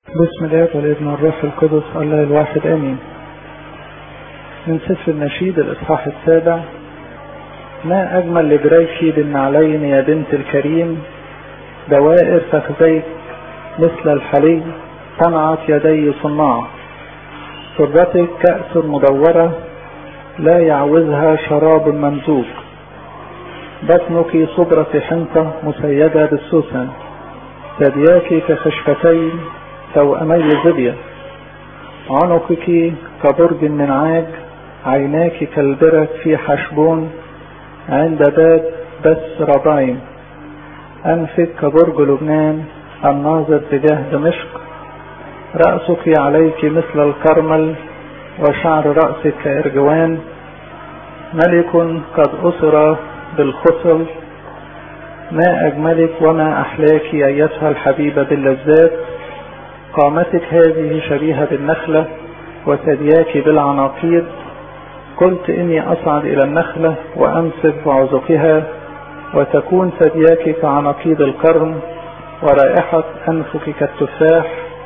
بسم الله والابن والروح القدس الله الواحد امين. من سفر النشيد الاصحاح 7. ما اجمل لبريك بالنعلين يا بنت الكريم، دوائر فخذيك مثل الحلي صنعت يدي صناع، صرتك كأس مدورة لا يعوزها شراب ممزوج، بطنك صبرة حنطة مسيدة بالسوسن، ثدياك كخشفتين توأمي زبية، عنقك كبرج من عاج، عيناك كالبرك في حشبون عند باب بس ربايم، أنفك كبرج لبنان الناظر تجاه دمشق، رأسك عليك مثل الكرمل وشعر رأسك كإرجوان، ملك قد أسر بالخصل، ما أجملك وما أحلاك أيتها الحبيبة باللذات، قامتك هذه شبيهة بالنخلة وثدياك بالعناقيد، قلت إني أصعد إلى النخلة وأمسك بعزقها، وتكون ثدياك كعناقيد القرن، ورائحة أنفك كالتفاح،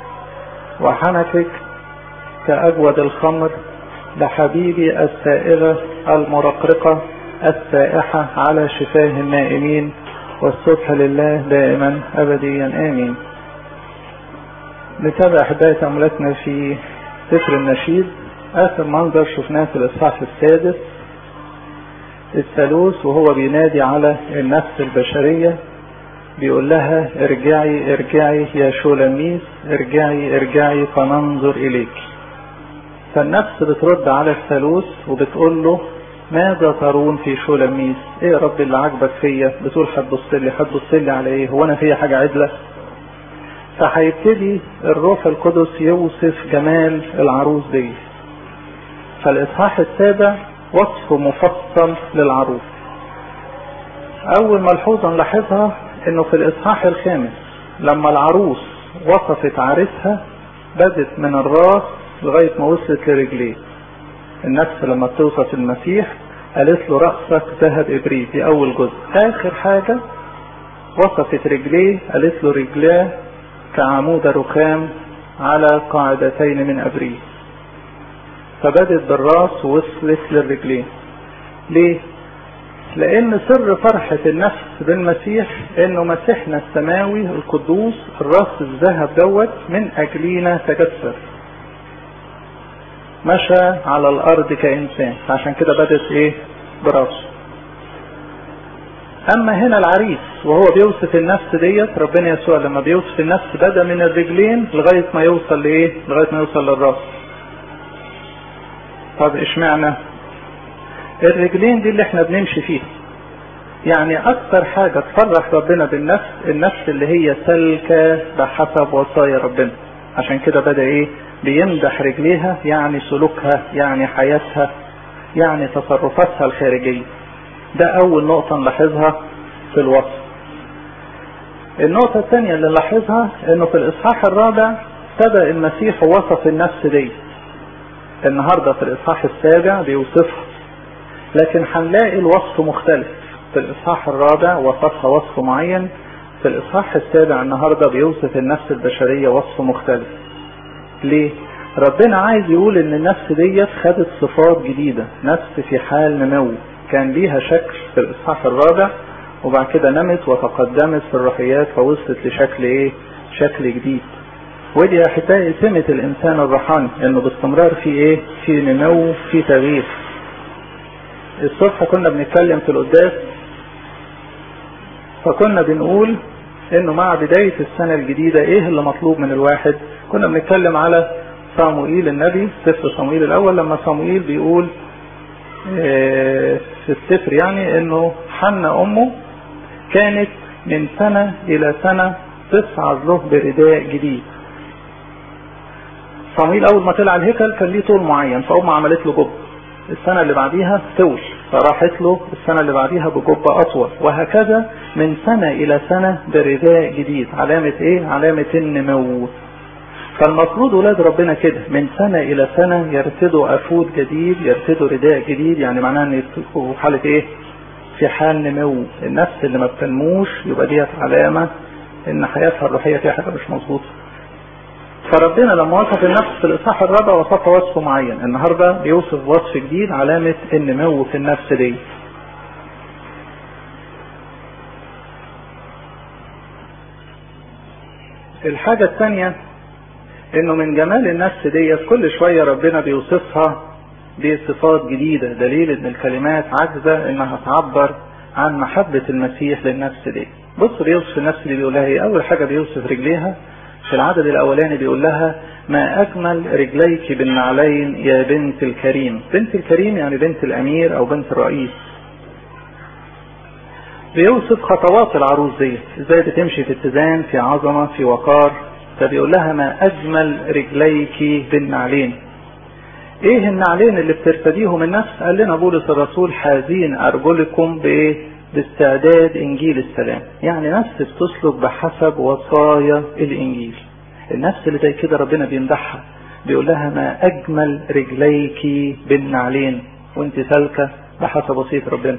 وحنكك كأجود الخمر، لحبيبي السائغة المرقرقة السائحة على شفاه النائمين، والصبح لله دائما أبديا آمين. نتابع أحبائي تأملاتنا في سفر النشيد. آخر منظر شفناه في الإصحاح 6 الثالوث وهو بينادي على النفس البشرية، بيقول لها ارجعي ارجعي يا شولميس، ارجعي ارجعي فننظر إليك. فالنفس بترد على الثالوث وبتقول له ماذا ترون في شولميس؟ ايه يا رب اللي عاجبك فيا؟ بتقول هتبص لي على ايه؟ هو انا فيا حاجة عدلة؟ فهيبتدي الروح القدس يوصف جمال العروس دي. فالإصحاح 7 وصف مفصل للعروس. أول ملحوظة نلاحظها إنه في الإصحاح 5 لما العروس وصفت عريسها بدت من الراس لغاية ما وصلت لرجليه. النفس لما بتوصف المسيح قالت له رأسك ذهب إبريد، دي أول جزء. آخر حاجة وصفت رجليه قالت له رجلاه كعمود رخام على قاعدتين من أبريد. فبدت بالراس ووصلت للرجلين. ليه؟ لأن سر فرحة النفس بالمسيح إنه مسيحنا السماوي القدوس الراس الذهب دوت من أجلينا تجسد، مشى على الأرض كإنسان، عشان كده بدت إيه؟ براسه. أما هنا العريس وهو بيوصف النفس ديت، ربنا يسوع لما بيوصف النفس بدأ من الرجلين لغاية ما يوصل لإيه؟ لغاية ما يوصل للراس. طب اشمعنى الرجلين دي اللي احنا بنمشي فيها؟ يعني اكتر حاجة تفرح ربنا بالنفس النفس اللي هي سالكة بحسب وصايا ربنا. عشان كده بدأ ايه؟ بيمدح رجليها، يعني سلوكها، يعني حياتها، يعني تصرفاتها الخارجية. ده اول نقطة نلاحظها في الوصف. النقطة الثانية اللي نلاحظها انه في الاصحاح 4 بدأ المسيح وصف النفس دي. النهاردة في الإصحاح 7 بيوصفها، لكن هنلاقي الوصف مختلف. في الإصحاح 4 وصفها وصف معين، في الإصحاح 7 النهاردة بيوصف النفس البشرية وصف مختلف. ليه؟ ربنا عايز يقول ان النفس ديت خدت صفات جديدة، نفس في حال نمو. كان ليها شكل في الإصحاح 4 وبعد كده نمت وتقدمت في الروحيات فوصلت لشكل ايه؟ شكل جديد. ودي يا احبائي سمة الانسان الروحاني، انه باستمرار في ايه؟ في نمو، في تغيير. الصبح كنا بنتكلم في القداس فكنا بنقول انه مع بداية السنة الجديدة ايه اللي مطلوب من الواحد. كنا بنتكلم على صموئيل النبي، سفر صموئيل الاول، لما صموئيل بيقول في السفر يعني انه حنا امه كانت من سنة الى سنة تصعد له برداء جديد. صموئيل اول ما طلع الهيكل كان ليه طول معين، فامه عملت له جبه، السنة اللي بعديها طول فراحت له السنة اللي بعديها بجبه اطول، وهكذا من سنة الى سنة برداء جديد. علامة ايه؟ علامة النمو. فالمفروض ولاد ربنا كده من سنة الى سنة يرتدوا افود جديد، يرتدوا رداء جديد، يعني معناه ان يبقوا في حالة ايه؟ في حال نمو. النفس اللي ما بتنموش يبقى ديت علامة ان حياتها الروحية فيها حاجة مش مظبوطة. فربنا لما وصف النفس في الإصحاح الرابع وصف وصف معين، النهاردة بيوصف وصف جديد علامة النمو في النفس دي. الحاجة الثانية انه من جمال النفس دي كل شوية ربنا بيوصفها بصفات جديدة، دليل ان الكلمات عاجزة انها تعبر عن محبة المسيح للنفس دي. بص بيوصف النفس اللي بيقول لها ايه. اول حاجة بيوصف رجليها في العدد الاولاني، بيقول لها ما اجمل رجليك بالنعلين يا بنت الكريم. بنت الكريم يعني بنت الامير او بنت الرئيس. بيوصف خطوات العروس دي ازاي بتمشي في اتزان، في عظمة، في وقار. فبيقول لها ما اجمل رجليك بالنعلين. ايه النعلين اللي بترتديهم النفس؟ قال لنا بولس الرسول حازين ارجلكم بايه؟ باستعداد انجيل السلام. يعني نفس بتسلك بحسب وصايا الانجيل. النفس اللي زي كده ربنا بيمدحها، بيقول لها ما اجمل رجليك بالنعلين، وانت سالكه بحسب وصيه ربنا.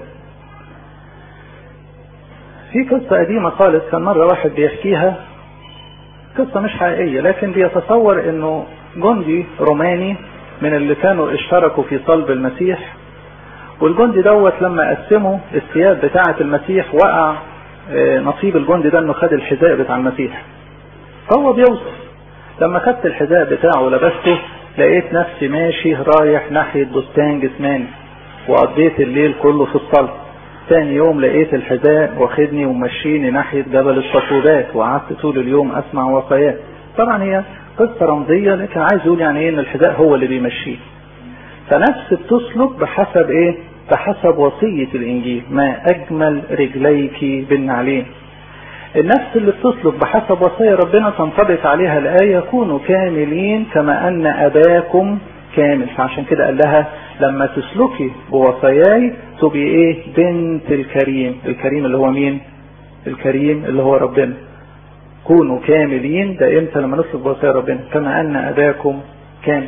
في قصة قديمة خالص، كان مرة واحد بيحكيها، قصة مش حقيقية، لكن بيتصور انه جندي روماني من اللي كانوا اشتركوا في صلب المسيح، والجندي دوت لما قسموا الثياب بتاعة المسيح وقع نصيب الجندي ده انه خد الحذاء بتاع المسيح. فهو بيوصف لما خدت الحذاء بتاعه ولبسته لقيت نفسي ماشي رايح ناحية بستان جسماني، وقضيت الليل كله في الصلاة. ثاني يوم لقيت الحذاء واخدني ومشيني ناحية جبل الصفوبات، وقعدت طول اليوم اسمع وصايات. طبعا هي قصة رمزية، لكن عايز اقول يعني ايه ان الحذاء هو اللي بيمشيه. فنفس بتسلك بحسب ايه؟ بحسب وصية الانجيل. ما اجمل رجليك بالنعلين. النفس اللي بتسلك بحسب وصايا ربنا تنطبق عليها الآية كونوا كاملين كما ان اباكم كامل. فعشان كده قال لها لما تسلكي بوصاياي تبقي ايه؟ بنت الكريم. الكريم اللي هو مين؟ الكريم اللي هو ربنا. كونوا كاملين ده امتى؟ لما نسلك بوصايا ربنا كما ان اباكم كامل.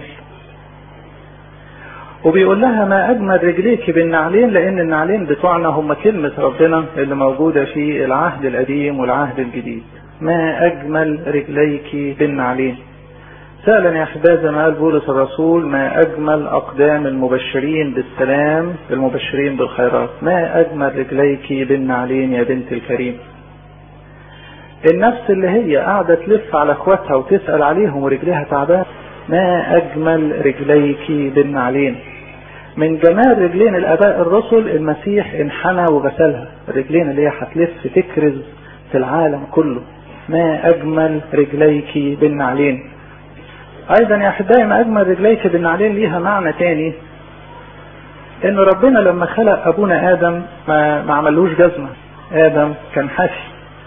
وبيقول لها ما اجمل رجليك بالنعلين، لان النعلين بتوعنا هم كلمة ربنا اللي موجودة في العهد القديم والعهد الجديد. ما اجمل رجليك بالنعلين. فعلا يا احباب زي ما قال بولس الرسول ما اجمل اقدام المبشرين بالسلام، المبشرين بالخيرات. ما اجمل رجليك بالنعلين يا بنت الكريم. النفس اللي هي قاعدة تلف على اخواتها وتسأل عليهم ورجليها تعبان، ما اجمل رجليك بالنعلين. من جمال رجلين الاباء الرسل المسيح انحنى وغسلها. الرجلين اللي هي هتلف تكرز في العالم كله. ما اجمل رجليك بالنعلين. ايضا يا احبائي ما اجمل رجليك بالنعلين ليها معنى تاني، ان ربنا لما خلق ابونا ادم ما عملوش جزمة. ادم كان حافي.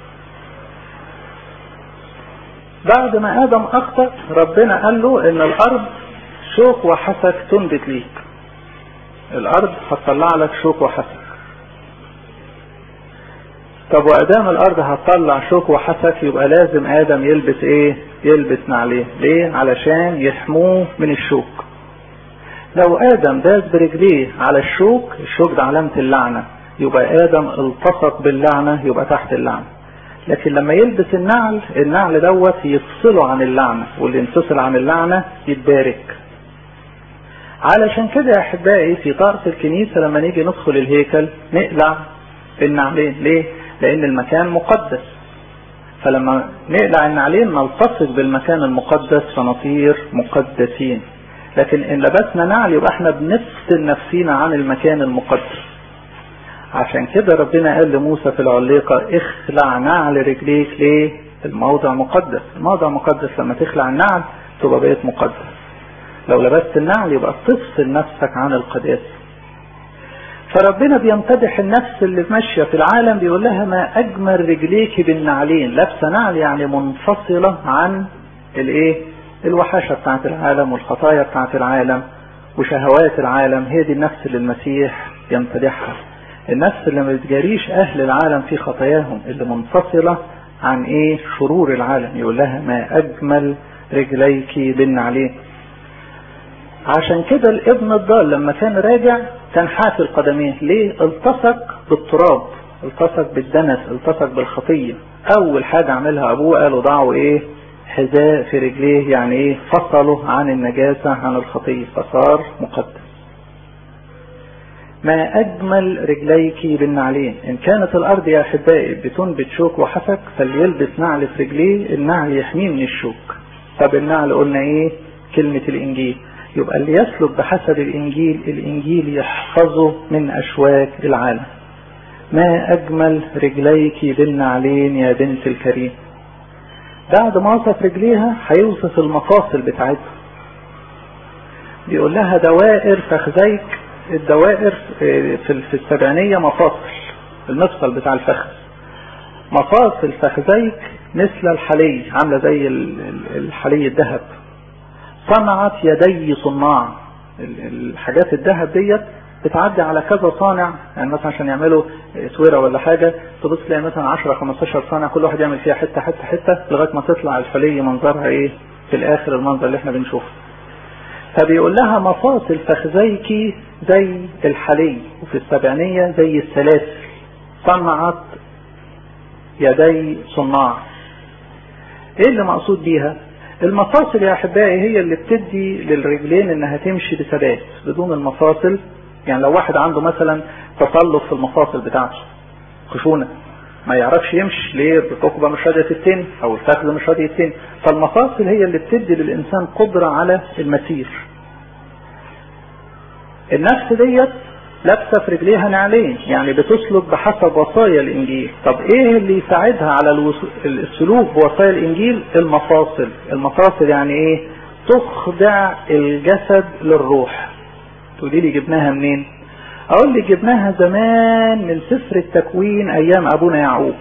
بعد ما ادم اخطأ ربنا قال له ان الارض شوك وحسك تنبت ليك. الارض هتطلع لك شوك وحسك. طب وادام الارض هتطلع شوك وحسك يبقى لازم ادم يلبس ايه؟ يلبس نعليه. ليه؟ علشان يحموه من الشوك. لو ادم داس برجليه على الشوك، الشوك ده علامة اللعنة، يبقى ادم التصق باللعنة، يبقى تحت اللعنة. لكن لما يلبس النعل دوت يفصله عن اللعنة، واللي ينفصل عن اللعنة يتبارك. علشان كده يا احبائي في طقس الكنيسة لما نيجي ندخل الهيكل نقلع النعلين. ليه؟ لان المكان مقدس. فلما نقلع النعلين نلتصق بالمكان المقدس فنصير مقدسين. لكن ان لبسنا نعل يبقى احنا بنفصل نفسينا عن المكان المقدس. عشان كده ربنا قال لموسى في العليقة اخلع نعل رجليك. ليه؟ الموضع مقدس. الموضع مقدس لما تخلع النعل تبقى بقيت مقدس. لو لبست النعل يبقى تفصل نفسك عن القداسة. فربنا بيمتدح النفس اللي ماشية في العالم، بيقول لها ما اجمل رجليك بالنعلين. لابسه نعل يعني منفصلة عن الايه؟ الوحاشة بتاعت العالم والخطايا بتاعت العالم وشهوات العالم. هي دي النفس اللي المسيح يمتدحها. النفس اللي ما بتجاريش اهل العالم في خطاياهم، اللي منفصلة عن ايه؟ شرور العالم. يقول لها ما اجمل رجليك بالنعلين. عشان كده الابن الضال لما كان راجع كان حافي القدمين. ليه؟ التصق بالتراب، التصق بالدنس، التصق بالخطية. اول حاجة عملها ابوه قالوا ضعوا ايه؟ حذاء في رجليه، يعني ايه؟ فصله عن النجاسة عن الخطية فصار مقدس. ما أجمل رجليك بالنعلين. إن كانت الأرض يا أحبائي بتنبت شوك وحسك فليلبس نعل في رجليه، النعل يحميه من الشوك. طب النعل قلنا إيه؟ كلمة الإنجيل. يبقى اللي يسلك بحسب الإنجيل، الإنجيل يحفظه من أشواك العالم. ما أجمل رجليك بالنعلين يا بنت الكريم. بعد ما وصف رجليها هيوصف المفاصل بتاعتها. بيقول لها دوائر فخذيك. الدوائر في السبعينية مفاصل، المفصل بتاع الفخذ. مفاصل فخذيك مثل الحلي، عاملة زي الحلي الذهب. صنعت يدي صناع. الحاجات الذهب ديت بتعدي على كذا صانع، يعني مثلا عشان يعملوا سويرة ولا حاجة تبص تلاقي مثلا 10-15 صانع كل واحد يعمل فيها حتة حتة حتة لغاية ما تطلع الحلي منظرها ايه في الاخر، المنظر اللي احنا بنشوفه. فبيقول لها مفاصل فخذيك زي الحلي، وفي السبعينية زي السلاسل. صنعت يدي صناع. ايه اللي مقصود بيها؟ المفاصل يا احبائي هي اللي بتدي للرجلين انها تمشي بثبات. بدون المفاصل، يعني لو واحد عنده مثلا تصلب في المفاصل بتاعته، خشونة، ما يعرفش يمشي. ليه؟ الركبة مش راضية تتني او الفخذ مش راضي يتني. فالمفاصل هي اللي بتدي للانسان قدرة على المسير. النفس ديت لابسه في رجليها نعلين، يعني بتسلك بحسب وصايا الانجيل. طب ايه اللي يساعدها على السلوك بوصايا الانجيل؟ المفاصل. المفاصل يعني ايه؟ تخضع الجسد للروح. تقولي لي جبناها منين؟ اقول لي جبناها زمان من سفر التكوين ايام ابونا يعقوب.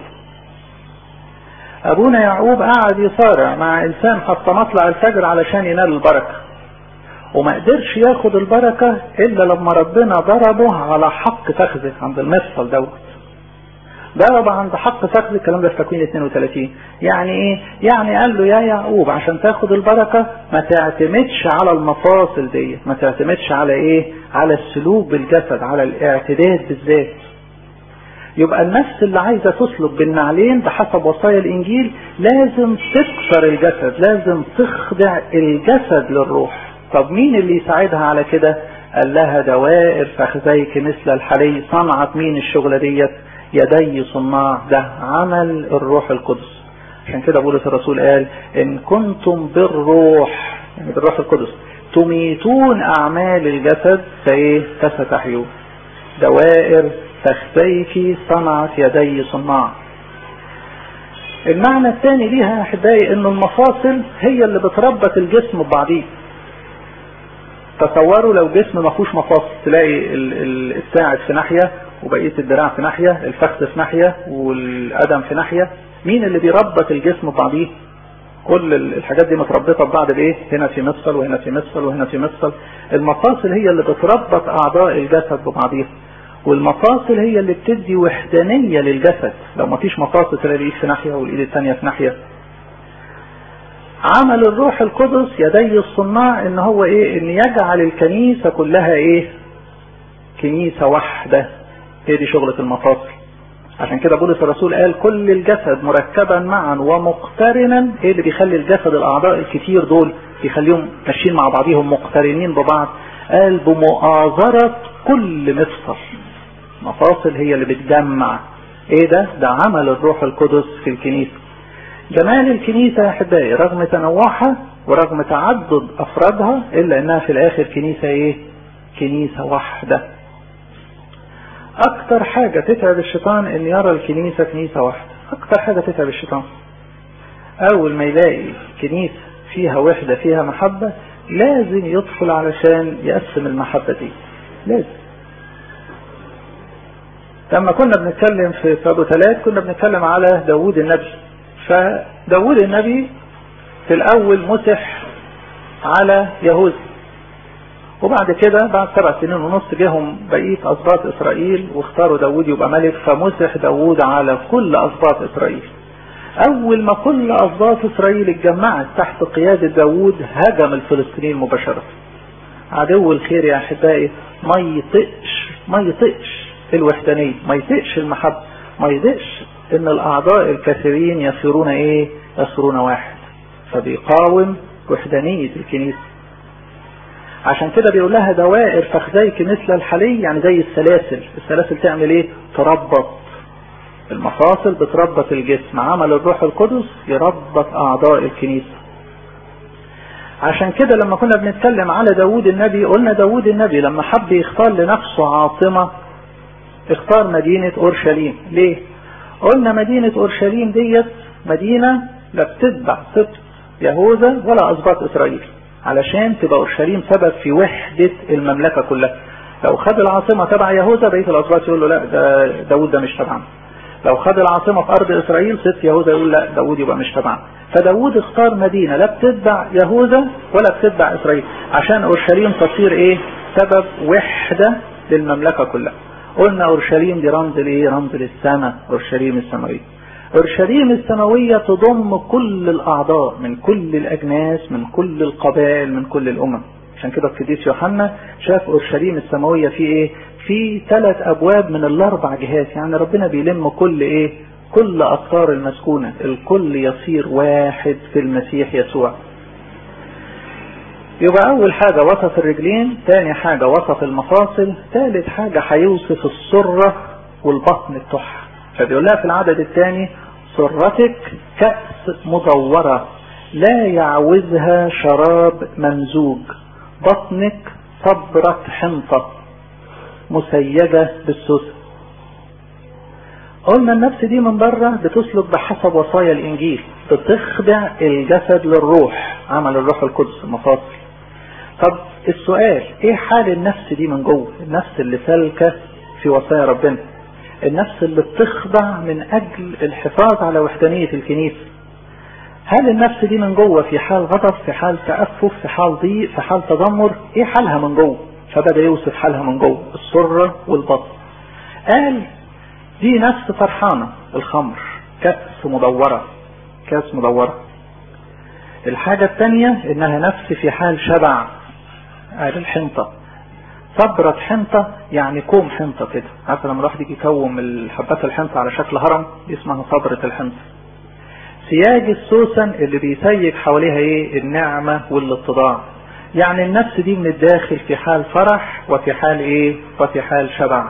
ابونا يعقوب قعد يصارع مع انسان حتى مطلع الفجر علشان ينال البركة، وما قدرش ياخد البركة الا لما ربنا ضربه على حق فخذه عند المفصل دوت. ضرب عند حق فخذه، الكلام ده في تكوين 32. يعني ايه؟ يعني قال له يا يعقوب عشان تاخد البركة ما تعتمدش على المفاصل دي، ما تعتمدش على ايه؟ على السلوك بالجسد، على الاعتداد بالذات. يبقى النفس اللي عايزة تسلك بالنعلين بحسب وصايا الانجيل لازم تكسر الجسد، لازم تخضع الجسد للروح. طب مين اللي يساعدها على كده؟ قال لها دوائر فخذيك مثل الحلي. صنعت مين الشغلة ديت؟ يدي صناع. ده عمل الروح القدس. عشان كده بولس الرسول قال ان كنتم بالروح، يعني بالروح القدس، تميتون اعمال الجسد فستحيون. دوائر فخذيك صنعت يدي صناع. المعنى الثاني ليها يا احبائي ان المفاصل هي اللي بتربط الجسم ببعضيه. تصوروا لو جسم ما فيهوش مفاصل، تلاقي الساعد في ناحية وبقية الدراع في ناحية، الفخذ في ناحية والقدم في ناحية. مين اللي بيربط الجسم ببعضيه؟ كل الحاجات دي متربطة ببعض بايه؟ هنا في مفصل وهنا في مفصل وهنا في مفصل. المفاصل هي اللي بتربط اعضاء الجسد ببعضيها، والمفاصل هي اللي بتدي وحدانية للجسد. لو ما فيش مفاصل تلاقي الايد في ناحية والايد الثانية في ناحية. عمل الروح القدس يدي الصناع ان هو ايه؟ ان يجعل الكنيسة كلها ايه؟ كنيسة واحدة. ايه دي شغلة المفاصل. عشان كده بولس الرسول قال كل الجسد مركبا معا ومقترنا. ايه اللي بيخلي الجسد الاعضاء الكتير دول بيخليهم ماشيين مع بعضهم مقترنين ببعض؟ قال بمؤازرة كل مفصل. مفاصل هي اللي بتجمع. ايه ده؟ ده عمل الروح القدس في الكنيسة. جمال الكنيسة يا احبائي رغم تنوعها ورغم تعدد افرادها الا انها في الاخر كنيسة ايه؟ كنيسة واحدة. اكتر حاجة تتعب الشيطان ان يرى الكنيسة كنيسة واحدة. اكتر حاجة تتعب الشيطان اول ما يلاقي كنيسة فيها وحدة فيها محبة لازم يدخل علشان يقسم المحبة دي. لازم. لما كنا بنتكلم في ابو 3 كنا بنتكلم على داود النبي. فداود النبي في الاول مسح على يهوذا، وبعد كده بعد 7 سنين ونص جاهم بقية اسباط اسرائيل واختاروا داود يبقى ملك، فمسح داود على كل اسباط اسرائيل. اول ما كل اسباط اسرائيل اتجمعت تحت قيادة داود هجم الفلسطينيين مباشرة. عدو الخير يا احبائي ما يطقش الوحدانية، ما يطقش المحبة، ما يطقش ان الاعضاء الكثيرين يصيرون ايه؟ يصيرون واحد. فبيقاوم وحدانية الكنيسة. عشان كده بيقول لها دوائر فخذيك مثل الحلي، يعني زي السلاسل. السلاسل تعمل ايه؟ تربط المفاصل، بتربط الجسم. عمل الروح القدس يربط اعضاء الكنيسة. عشان كده لما كنا بنتكلم على داود النبي، قلنا داود النبي لما حب يختار لنفسه عاصمة اختار مدينة اورشليم. ليه؟ قلنا مدينة اورشليم ديت مدينة لا بتتبع سبط يهوذا ولا اسباط اسرائيل، علشان تبقى اورشليم سبب في وحدة المملكة كلها. لو خد العاصمة تبع يهوذا بقية الاسباط يقول له لا ده داود ده مش تبعنا. لو خد العاصمة في ارض اسرائيل سبط يهوذا يقول لا داود يبقى مش تبعنا. فداود اختار مدينة لا بتتبع يهوذا ولا بتتبع اسرائيل، عشان اورشليم تصير ايه؟ سبب وحدة للمملكة كلها. قلنا اورشليم دي رمز لايه؟ رمز للسماء، اورشليم السماوية. اورشليم السماوية تضم كل الاعضاء من كل الاجناس، من كل القبائل، من كل الامم. عشان كده القديس يوحنا شاف اورشليم السماوية في ايه؟ في 3 ابواب من ال4 جهات. يعني ربنا بيلم كل ايه؟ كل اقطار المسكونة، الكل يصير واحد في المسيح يسوع. يبقى اول حاجة وصف الرجلين، تاني حاجة وصف المفاصل، ثالث حاجة هيوصف السرة والبطن بتوعها. فبيقول لها في العدد الثاني سرتك كأس مدورة لا يعوزها شراب ممزوج، بطنك صبرة حنطة مسيجة بالسوسة. قلنا النفس دي من بره بتسلك بحسب وصايا الانجيل، بتخضع الجسد للروح، عمل الروح القدس المفاصل. طب السؤال ايه حال النفس دي من جوه؟ النفس اللي سالكة في وصايا ربنا، النفس اللي بتخضع من اجل الحفاظ على وحدانية الكنيسة. هل النفس دي من جوه في حال غضب، في حال تأفف، في حال ضيق، في حال تذمر؟ ايه حالها من جوه؟ فبدأ يوصف حالها من جوه، السرة والبطن. قال دي نفس فرحانة، الخمر كأس مدورة، كأس مدورة. الحاجة الثانية انها نفس في حال شبع، قال الحنطة صبرة حنطة، يعني كوم حنطة كده. عارف لما الواحد يجي يكوم الحبات الحنطة على شكل هرم اسمها صبرة الحنطة. سياج السوسن اللي بيسيج حواليها ايه؟ النعمة والاتضاع. يعني النفس دي من الداخل في حال فرح وفي حال ايه؟ وفي حال شبع.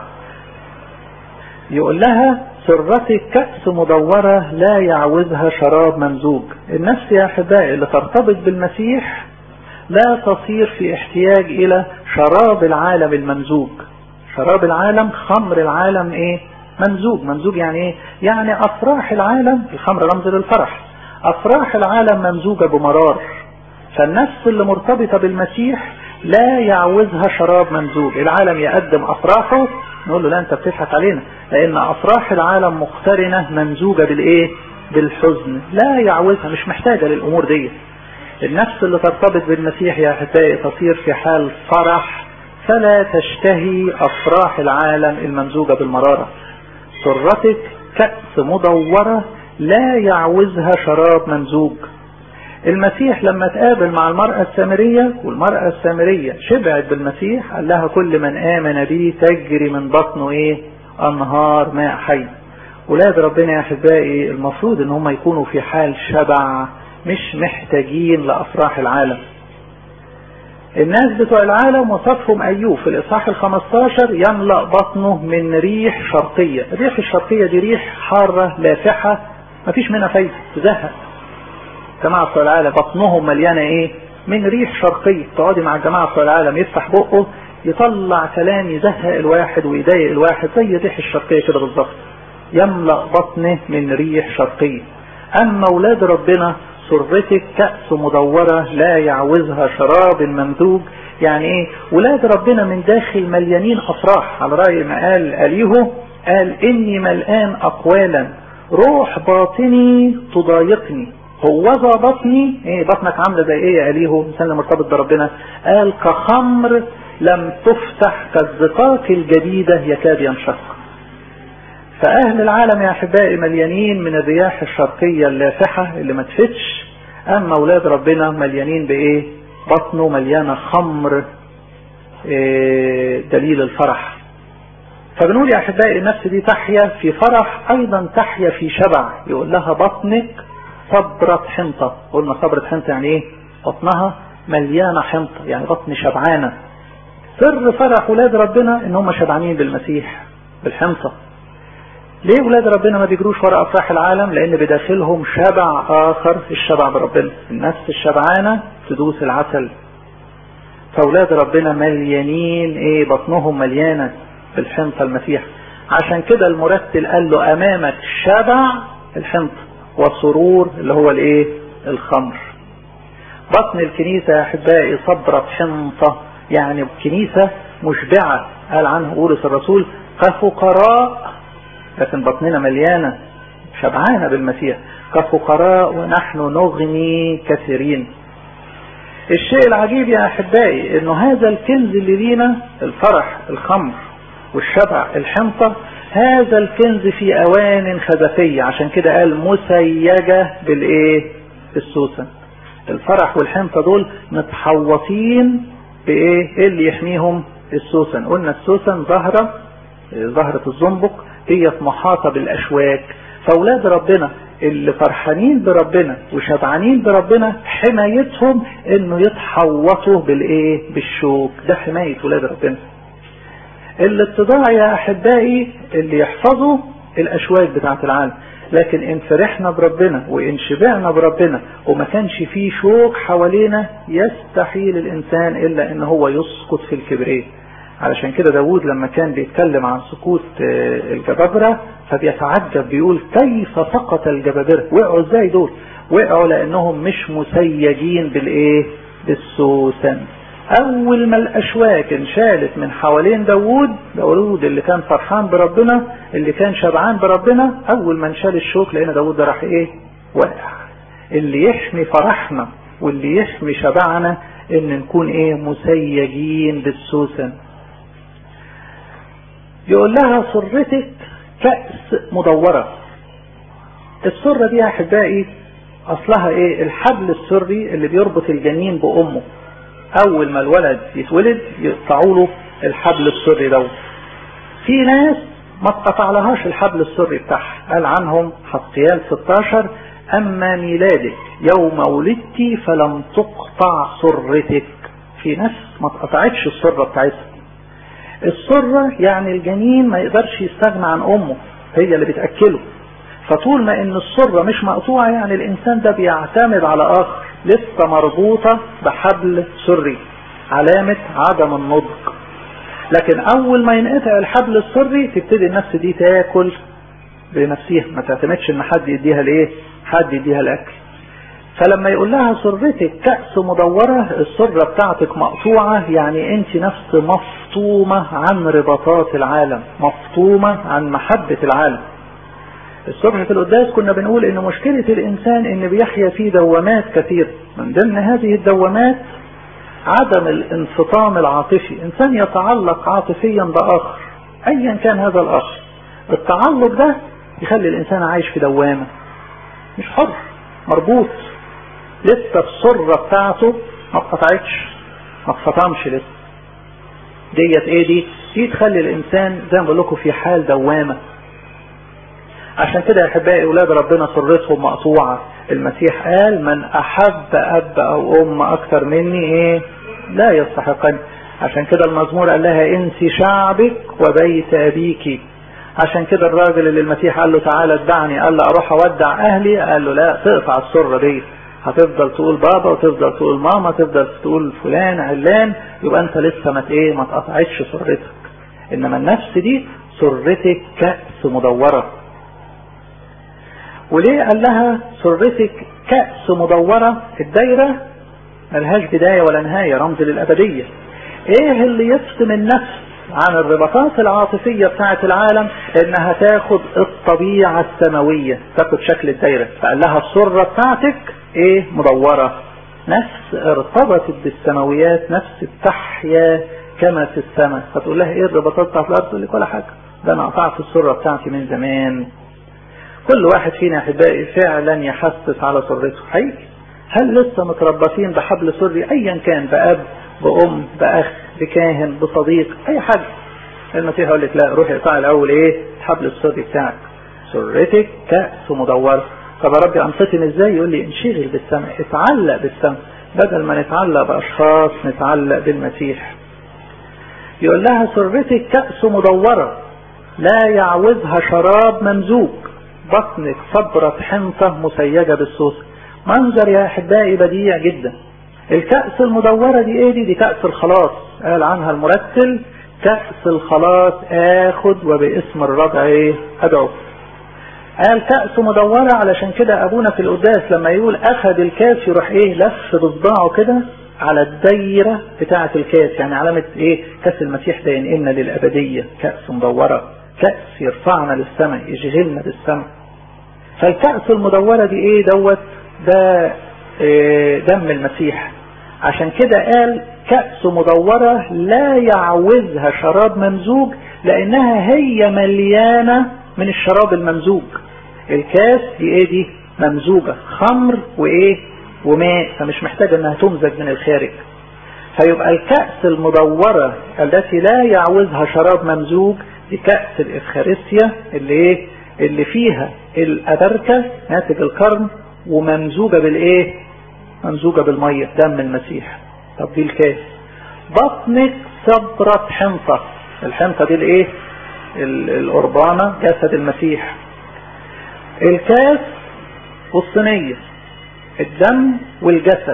يقول لها سرتك كأس مدورة لا يعوزها شراب ممزوج. النفس يا احبائي اللي ترتبط بالمسيح لا تصير في احتياج الى شراب العالم الممزوج. شراب العالم، خمر العالم ايه؟ ممزوج. ممزوج يعني ايه؟ يعني افراح العالم، الخمر رمز للفرح، افراح العالم ممزوجة بمرار. فالنفس اللي مرتبطة بالمسيح لا يعوزها شراب ممزوج. العالم يقدم افراحه نقول له لا انت بتضحك علينا، لان افراح العالم مقترنة ممزوجة بالايه؟ بالحزن. لا يعوزها، مش محتاجة للامور دي. النفس اللي ترتبط بالمسيح يا احبائي تصير في حال فرح، فلا تشتهي افراح العالم الممزوجة بالمرارة. سرتك كأس مدورة لا يعوزها شراب ممزوج. المسيح لما تقابل مع المرأة السامرية، والمرأة السامرية شبعت بالمسيح، قال لها كل من آمن بي تجري من بطنه ايه؟ انهار ماء حي. ولاد ربنا يا احبائي المفروض ان هم يكونوا في حال شبع، مش محتاجين لافراح العالم. الناس بتوع العالم وصفهم ايوب في الاصحاح 15 يملأ بطنه من ريح شرقية. الريح الشرقية دي ريح حارة لافحة مفيش منها فايدة، تزهق. جماعة بتوع العالم بطنهم مليانة ايه؟ من ريح شرقية. تقعدي مع الجماعة بتوع العالم يفتح بقه يطلع كلام يزهق الواحد ويضايق الواحد، زي الريح الشرقية كده بالظبط. يملأ بطنه من ريح شرقية. اما اولاد ربنا سرتك كأس مدورة لا يعوزها شراب ممزوج. يعني ايه؟ ولاد ربنا من داخل مليانين افراح، على رأي ما قال اليهو، قال اني ملآن اقوالا روح باطني تضايقني. هوذا بطني، ايه بطنك عامله زي ايه يا اليهو؟ الانسان اللي مرتبط بربنا قال كخمر لم تفتح، كالزقاق الجديده يكاد ينشق. فاهل العالم يا احبائي مليانين من الرياح الشرقيه اللافحه اللي ما تفتش، اما اولاد ربنا مليانين بايه؟ بطنه مليانه خمر، دليل الفرح. فبنقول يا احبائي النفس دي تحيا في فرح، ايضا تحيا في شبع. يقول لها بطنك صبرة حنطة. قلنا صبرة حنطة يعني ايه؟ بطنها مليانة حنطة، يعني بطن شبعانة. سر فرح ولاد ربنا ان هم شبعانين بالمسيح بالحنطة. ليه ولاد ربنا ما بيجروش وراء افراح العالم؟ لان بداخلهم شبع اخر، الشبع بربنا. النفس الشبعانة تدوس العسل. فاولاد ربنا مليانين ايه؟ بطنهم مليانة بالحنطة المسيح. عشان كده المرتل قال له امامك شبع الحنطة وسرور اللي هو الايه؟ الخمر. بطن الكنيسة يا احبائي صبرة حنطة، يعني كنيسة مشبعة. قال عنه بولس الرسول كفقراء، لكن بطننا مليانة شبعانة بالمسيح. كفقراء ونحن نغني كثيرين. الشيء العجيب يا احبائي انه هذا الكنز اللي لينا، الفرح الخمر والشبع الحنطة، هذا الكنز في اوان خزفية. عشان كده قال مسيجة بالايه؟ بالسوسن. الفرح والحنطة دول متحوطين بايه؟ ايه اللي يحميهم؟ السوسن. قلنا السوسن زهرة الزنبق، هي محاطة بالاشواك. فاولاد ربنا اللي فرحانين بربنا وشبعانين بربنا حمايتهم انه يتحوطوا بالايه؟ بالشوك. ده حماية ولاد ربنا. الاتضاع يا احبائي اللي يحفظوا الاشواك بتاعت العالم. لكن ان فرحنا بربنا وان شبعنا بربنا وما كانش فيه شوك حوالينا، يستحيل الانسان الا ان هو يسقط في الكبرياء. علشان كده داود لما كان بيتكلم عن سقوط الجبابرة فبيتعجب، بيقول كيف سقط الجبابرة؟ وقعوا ازاي دول؟ وقعوا لانهم مش مسيجين بالايه؟ بالسوسن. اول ما الاشواك انشالت من حوالين داود اللي كان فرحان بربنا، اللي كان شبعان بربنا، اول ما انشال الشوك لقينا داود ده راح ايه؟ واقع. اللي يحمي فرحنا واللي يحمي شبعنا ان نكون ايه؟ مسيجين بالسوسن. يقول لها سرتك كأس مدورة. السرة دي يا احبائي اصلها ايه؟ الحبل السري اللي بيربط الجنين بامه. اول ما الولد يتولد يقطعوا له الحبل السري دوت. في ناس ما اتقطع لهاش الحبل السري بتاعها. قال عنهم حزقيال 16 اما ميلادك يوم ولدتي فلم تقطع سرتك. في ناس ما اتقطعتش السرة بتاعتها. السرة يعني الجنين ما يقدرش يستغنى عن امه، هي اللي بتأكله. فطول ما ان السرة مش مقطوعة يعني الانسان ده بيعتمد على اخر، لسه مربوطة بحبل سري، علامة عدم النضج. لكن اول ما ينقطع الحبل السري تبتدي النفس دي تاكل بنفسها، ما تعتمدش ان حد يديها الايه؟ حد يديها الاكل. فلما يقول لها سرتك كأس مدورة، السرة بتاعتك مقطوعة، يعني انت نفس مفطومة عن رباطات العالم، مفطومة عن محبة العالم. الصبح في القداس كنا بنقول ان مشكلة الانسان ان بيحيا فيه دوامات كثير. من ضمن هذه الدوامات عدم الانفطام العاطفي. انسان يتعلق عاطفيا باخر ايا كان هذا الاخر. التعلق ده يخلي الانسان عايش في دوامة، مش حر، مربوط. لسه السرة بتاعته ما اتقطعتش، ما اتفطمش لسه. ديت ايه؟ دي تخلي الانسان زي ما بقول لكم في حال دوامة. عشان كده يا احبائي اولاد ربنا سرتهم مقطوعة. المسيح قال من احب اب او ام اكثر مني ايه؟ لا يستحقني. عشان كده المزمور قال لها انسي شعبك وبيت ابيك. عشان كده الراجل اللي المسيح قال له تعالى اتبعني، قال له اروح اودع اهلي، قال له لا، تقطع السرة دي. هتفضل تقول بابا وتفضل تقول ماما، تفضل تقول فلان علان، يبقى انت لسه ما اتقطعتش سرتك. انما النفس دي سرتك كأس مدورة. وليه قال لها سرتك كأس مدورة؟ الدايرة ملهاش بداية ولا نهاية، رمز للأبدية. ايه اللي يفصم النفس عن الرباطات العاطفية بتاعة العالم؟ انها تاخد الطبيعة السماوية، تاخد شكل الدايرة. فقال لها السرة بتاعتك ايه؟ مدورة. نفس ارتبطت بالسماويات، نفس تحيا كما في السماء. فتقول لها ايه الرباطات بتاعت الارض؟ تقول لك ولا حاجة، ده انا قطعت السرة بتاعتي من زمان. كل واحد فينا يا احبائي فعلا يحسس على سرته. حقيقي هل لسه متربطين بحبل سري ايا كان، باب، بام، باخ، بكاهن، بصديق، اي حاجة؟ المسيح يقول لك لا، روح اقطع الاول ايه؟ الحبل السري بتاعك. سرتك كأس مدورة. طب يا ربي انفتن ازاي؟ يقول لي انشغل بالسماء، اتعلق بالسماء، بدل ما نتعلق باشخاص نتعلق بالمسيح. يقول لها سرتك كأس مدورة لا يعوزها شراب ممزوج، بطنك صبرة حنطة مسيجة بالصوص. منظر يا احبائي بديع جدا. الكأس المدورة دي ايه؟ دي كأس الخلاص، قال عنها المرتل كأس الخلاص اخد وباسم الرب ايه ادعو. قال كأس مدورة علشان كده ابونا في القداس لما يقول اخد الكاس يروح ايه لف بصباعه كده على الدايرة بتاعة الكاس، يعني علامة ايه؟ كاس المسيح ده ينقلنا للأبدية، كأس مدورة، كأس يرفعنا للسماء يشغلنا بالسماء. فالكأس المدورة دي ايه دوت؟ ده دم المسيح. عشان كده قال كأس مدورة لا يعوزها شراب ممزوج، لانها هي مليانة من الشراب الممزوج. الكاس دي ايه؟ دي ممزوجة خمر وايه وماء، فمش محتاجة انها تمزج من الخارج. فيبقى الكأس المدورة التي لا يعوزها شراب ممزوج دي كأس الإفخارستيا اللي ايه؟ اللي فيها الأبركة ناتج القرن وممزوجة بالايه؟ ممزوجة بالمية دم المسيح. طب دي الكاس. بطنك صبرة حنطة، الحنطة دي الايه؟ القربانة جسد المسيح. الكاس والصينية الدم والجسد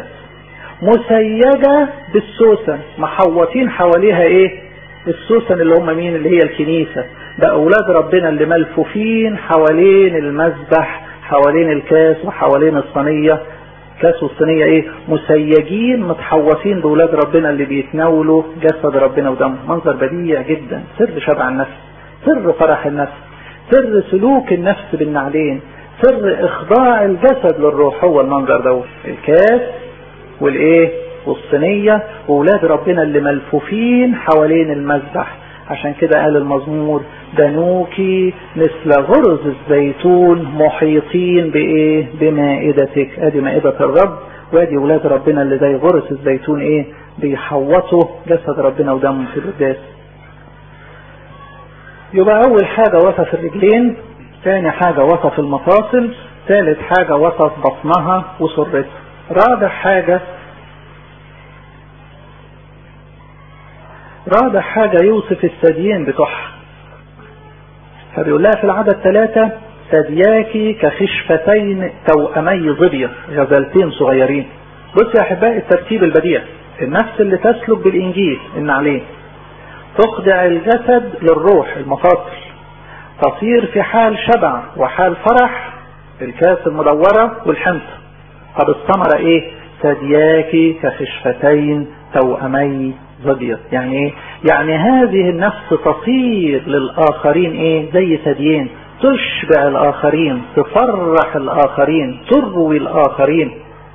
مسيجة بالسوسن، محوطين حواليها ايه؟ السوسن اللي هم مين؟ اللي هي الكنيسة. بقى اولاد ربنا اللي ملفوفين حوالين المذبح، حوالين الكاس وحوالين الصينية. كاس والصينية ايه؟ مسيجين متحوطين باولاد ربنا اللي بيتناولوا جسد ربنا ودمه. منظر بديع جدا، سر شبع النفس، سر فرح النفس، سر سلوك النفس بالنعلين، سر اخضاع الجسد للروح. هو المنظر ده الكاس والايه؟ والصينية واولاد ربنا اللي ملفوفين حوالين المذبح. عشان كده قال المزمور بنوكي مثل غرز الزيتون محيطين بايه؟ بمائدتك. ادي مائدة الرب، وادي اولاد ربنا اللي زي غرز الزيتون ايه؟ بيحوطوا جسد ربنا ودمه في القداس. يبقى اول حاجة وصف الرجلين، ثاني حاجة وصف المفاصل، ثالث حاجة وصف بطنها وسرتها، رابع حاجة يوصف الثديين بتوعها. فبيقول لها في العدد 3 ثدياكي كخشفتين توأمي ظبية، غزلتين صغيرين. بص يا احبائي الترتيب البديع. النفس اللي تسلك بالانجيل النعلين تخضع الجسد للروح المفاصل، تصير في حال شبع وحال فرح الكاس المدورة والحنطة. طب الثمرة ايه؟ ثدياكي كخشفتين توأمي ظبية. يعني ايه؟ يعني هذه النفس تصير للآخرين ايه؟ زي ثديين، تشبع الآخرين، تفرح الآخرين، تروي الآخرين.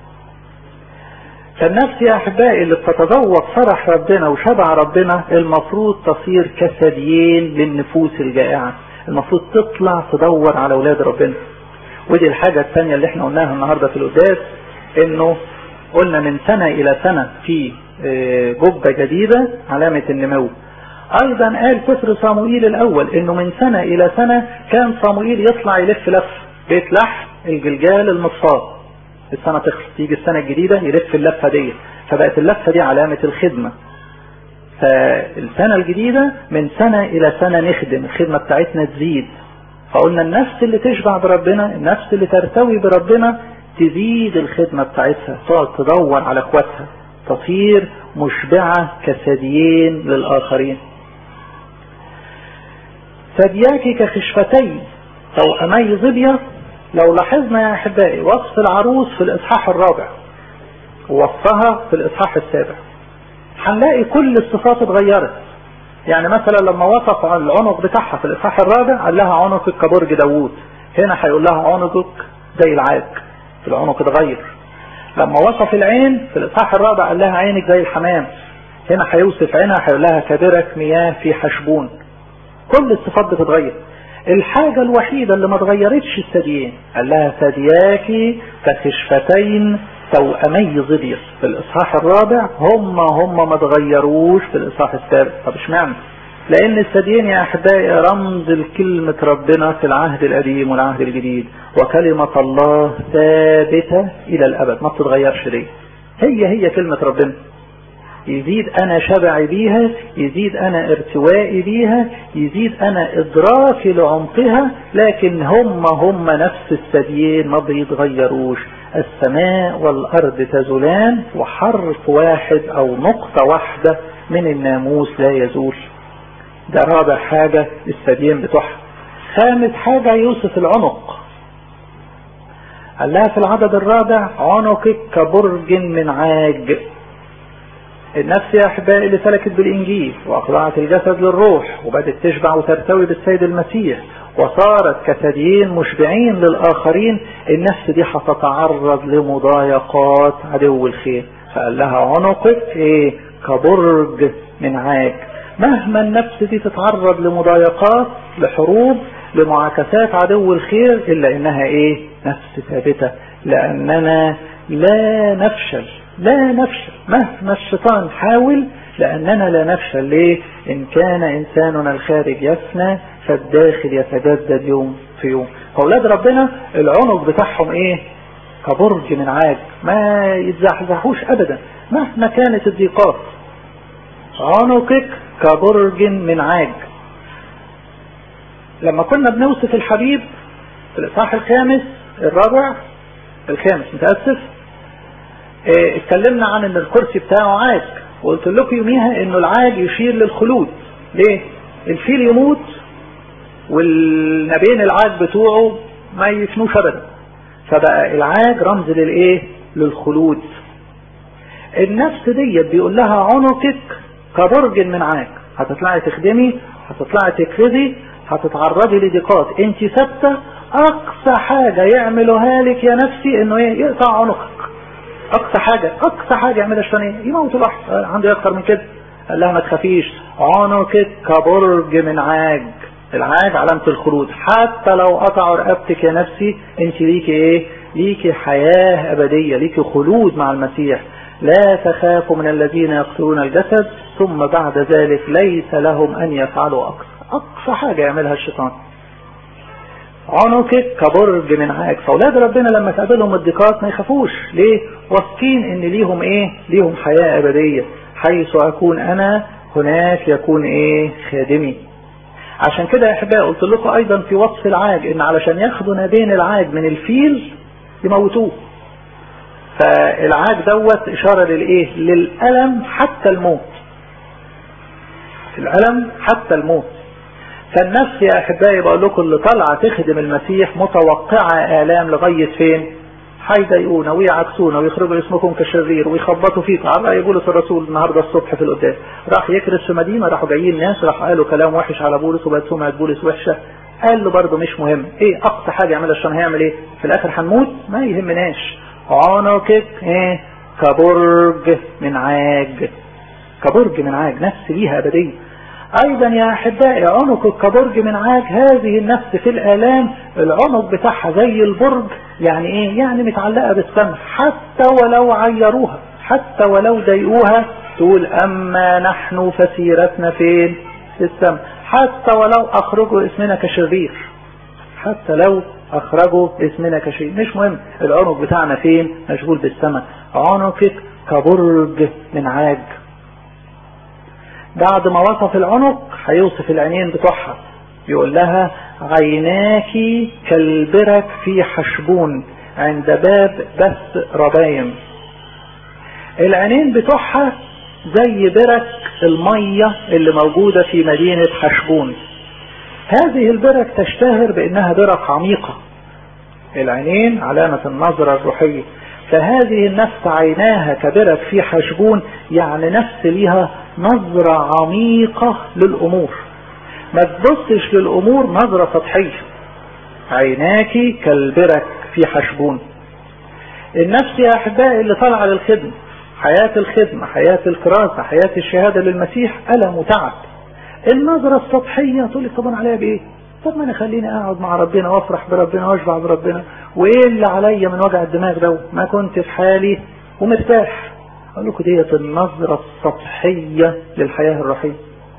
فالنفس يا احبائي اللي بتتذوق فرح ربنا وشبع ربنا المفروض تصير كثديين للنفوس الجائعة، المفروض تطلع تدور على اولاد ربنا. ودي الحاجة الثانية اللي احنا قلناها النهاردة في القداس، انه قلنا من سنة الى سنة في جبة جديدة علامة النمو. ايضا قال سفر صموئيل الاول انه من سنة الى سنة كان صموئيل يطلع يلف بيت لحم الجلجال المصفاة. السنة تخلص تيجي السنة الجديدة يلف اللفة دي، فبقت اللفة دي علامة الخدمة. فالسنة الجديدة من سنة الى سنة نخدم، الخدمة بتاعتنا تزيد. فقلنا النفس اللي تشبع بربنا، النفس اللي ترتوي بربنا تزيد الخدمة بتاعتها، تقعد تدور على اخواتها، تصير مشبعة كثديين للآخرين. ثدياكي كخشفتين توأمي ظبية. لو لاحظنا يا احبائي وصف العروس في الاصحاح الرابع ووصفها في الاصحاح السابع، هنلاقي كل الصفات اتغيرت. يعني مثلا لما وصف العنق بتاعها في الاصحاح الرابع قال لها عنقك كبرج داوود، هنا هيقول لها عنقك زي العاج، العنق اتغير. لما وصف العين في الاصحاح الرابع قال لها عينك زي الحمام، هنا هيوصف عينها هيقول لها كبرك مياه في حشبون. كل الصفات بتتغير. الحاجة الوحيدة اللي ما اتغيرتش الثديين، قال لها ثدياكي كخشفتين توأمي ظبية في الاصحاح الرابع، هم ما اتغيروش في الاصحاح السابع. طب اشمعنى؟ لان الثديين يا احبائي رمز لكلمة ربنا في العهد القديم والعهد الجديد، وكلمة الله ثابتة الى الابد ما بتتغيرش دي، هي كلمة ربنا. يزيد انا شبعي بيها، يزيد انا ارتوائي بيها، يزيد انا ادراكي لعمقها، لكن هم نفس الثديين ما بيتغيروش. السماء والارض تزولان وحرف واحد او نقطة واحدة من الناموس لا يزول. ده رابع حاجة الثديين بتوعها. خامس حاجة يوسف العنق، قال لها في العدد الرابع عنقك كبرج من عاج. النفس يا احبائي اللي سلكت بالانجيل واخضعت الجسد للروح وبدت تشبع وترتوي بالسيد المسيح وصارت كثديين مشبعين للاخرين، النفس دي هتتعرض لمضايقات عدو الخير. فقال لها عنقك ايه؟ كبرج من عاج. مهما النفس دي تتعرض لمضايقات، لحروب، لمعاكسات عدو الخير، الا انها ايه؟ نفس ثابتة، لاننا لا نفشل مهما الشيطان حاول، لاننا لا نفشل. ليه؟ ان كان انساننا الخارج يفنى فالداخل يتجدد يوم في يوم. فاولاد ربنا العنق بتاعهم ايه؟ كبرج من عاج، ما يتزحزحوش ابدا مهما كانت الضيقات. عنقك كبرج من عاج. لما كنا بنوصف الحبيب في الاصحاح الخامس متأسف، اتكلمنا عن ان الكرسي بتاعه عاج، وقلت لكم يوميها انه العاج يشير للخلود. ليه؟ الفيل يموت والنبيين العاج بتوعه ما يفنوش ابدا، فبقى العاج رمز للايه؟ للخلود. النفس دي بيقول لها عنقك كبرج من عاج، هتطلعي تخدمي، هتطلعي تكرزي، هتتعرضي لضيقات، انت ثابته. اقصى حاجه يعملوها لك يا نفسي انه ايه؟ يقطع عنقك. اقصى حاجه يعملها الشيطان ايه؟ يموت الواحد. عنده اكتر من كده؟ قال لها ما تخافيش، عنقك كبرج من عاج. العاج علامه الخلود، حتى لو قطعوا رقبتك يا نفسي انت ليكي ايه؟ ليكي حياه ابديه، ليكي خلود مع المسيح. لا تخافوا من الذين يقتلون الجسد ثم بعد ذلك ليس لهم ان يفعلوا اقصى حاجه يعملها الشيطان. عنقك كبرج من عاج. فاولاد ربنا لما تقابلهم الضيقات ما يخافوش. ليه؟ واثقين ان ليهم ايه؟ ليهم حياه ابديه. حيث اكون انا هناك يكون ايه؟ خادمي. عشان كده يا احبائي قلت لكم ايضا في وصف العاج ان علشان ياخدوا نابين العاج من الفيل يموتوه. فالعاج دوت اشاره للايه؟ للالم حتى الموت. الالم حتى الموت. فالنفس يا احبائي بقول لكم اللي طالعه تخدم المسيح متوقعه الام لغايه فين؟ هيضايقونا ويعكسونا ويخرجوا اسمكم كشرير ويخبطوا فيك. على بولس الرسول النهارده الصبح في القداس راح يكرس في مدينه، راحوا جايين ناس راح قالوا كلام وحش على بولس وبقت سمعه بولس وحشه. قال له برضه مش مهم، ايه اقصى حاجه يعملها الشيطان؟ هيعمل ايه؟ في الاخر هنموت، ما يهمناش. عنقك ايه؟ كبرج من عاج. كبرج من عاج، نفس ليها ابديه. ايضا يا احبائي عنق كبرج من عاج. هذه النفس في الالام العنق بتاعها زي البرج. يعني ايه؟ يعني متعلقه بالسماء، حتى ولو عيروها، حتى ولو ضايقوها تقول اما نحن فسيرتنا فين؟ في السماء. حتى ولو اخرجوا اسمنا كشرير، حتى لو اخرجوا اسمنا كشرير مش مهم، العنق بتاعنا فين؟ مشغول بالسماء. عنقك كبرج من عاج. بعد ما وصف العنق هيوصف العينين بتوعها، يقول لها عيناك كالبرك في حشبون عند باب بث ربايم. العينين بتوعها زي برك المية اللي موجودة في مدينة حشبون. هذه البرك تشتهر بانها برك عميقة. العينين علامة النظرة الروحية. فهذه النفس عيناها كبرك في حشبون، يعني نفس ليها نظرة عميقة للأمور، ما تبصش للأمور نظرة سطحية. عيناك كالبرك في حشبون. النفس يا أحبائي اللي طالعة للخدمة، حياة الخدمة، حياة الكراسة، حياة الشهادة للمسيح ألم وتعب. النظرة السطحية تقول لي طبعا عليها بإيه؟ طب ما انا خليني اقعد مع ربنا وافرح بربنا واشبع بربنا، وايه اللي عليا من وجع الدماغ ده؟ ما كنت في حالي ومرتاح. اقول لكم ديت النظرة السطحية للحياة الروحية.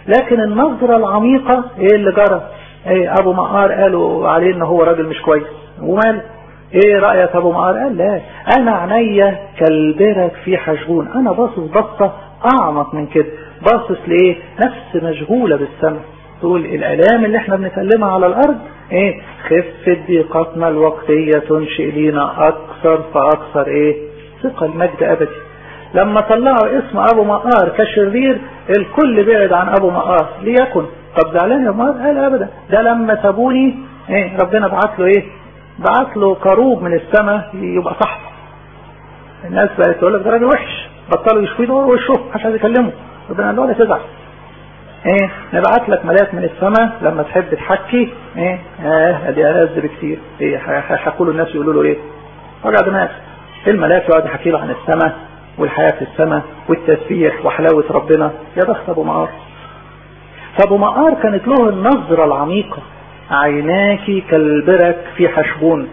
لكن النظرة العميقة ايه اللي جرى؟ ايه ابو مقار قالوا عليه ان هو راجل مش كويس، وماله؟ ايه رأيك ابو مقار؟ قال لا، انا عينيا كالبرك في حشبون، انا باصص بصة اعمق من كده. باصص لايه؟ نفس مشغولة بالسماء. تقول الالام اللي احنا بنتكلمها على الارض ايه؟ خفة ضيقتنا الوقتية تنشئ لينا اكثر فاكثر ايه؟ ثقة المجد ابدي. لما طلعوا اسم ابو مقار كشرير الكل بعد عن ابو مقار، ليكن. طب زعلان يا ابو مقار؟ قال ابدا، ده لما سابوني ايه ربنا بعت له ايه؟ بعت له كروب من السماء يبقى صح. الناس بقت تقول لك ده راجل وحش، بطلوا يشوفوا له وشه عشان يكلمه. ربنا قال له لا تزعل، ايه نبعت لك ملاك من السماء لما تحب تحكي ايه ادي ألذ بكتير. ايه هيحكوا له الناس يقولوا له ايه؟ وجع دماغ. الملاك يقعد يحكي له عن السماء والحياة في السماء والتسبيح وحلاوة ربنا. يا بخت ابو مقار. فابو مقار كانت له النظرة العميقة، عيناك كالبرك في حشبون.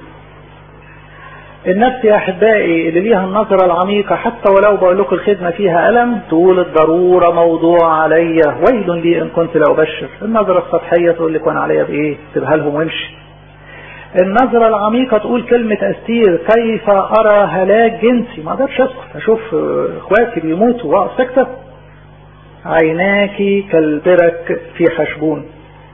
النفس يا احبائي اللي ليها النظرة العميقة حتى ولو بقول لكم الخدمة فيها ألم تقول الضرورة موضوع عليا، ويل لي ان كنت لا ابشر. النظرة السطحية تقول لك وانا عليا بايه؟ سيبها لهم وامشي. النظرة العميقة تقول كلمة أستير كيف أرى هلاك جنسي، ما اقدرش اسكت اشوف اخواتي بيموتوا واقف ساكتة. عيناك كالبرك في حشبون.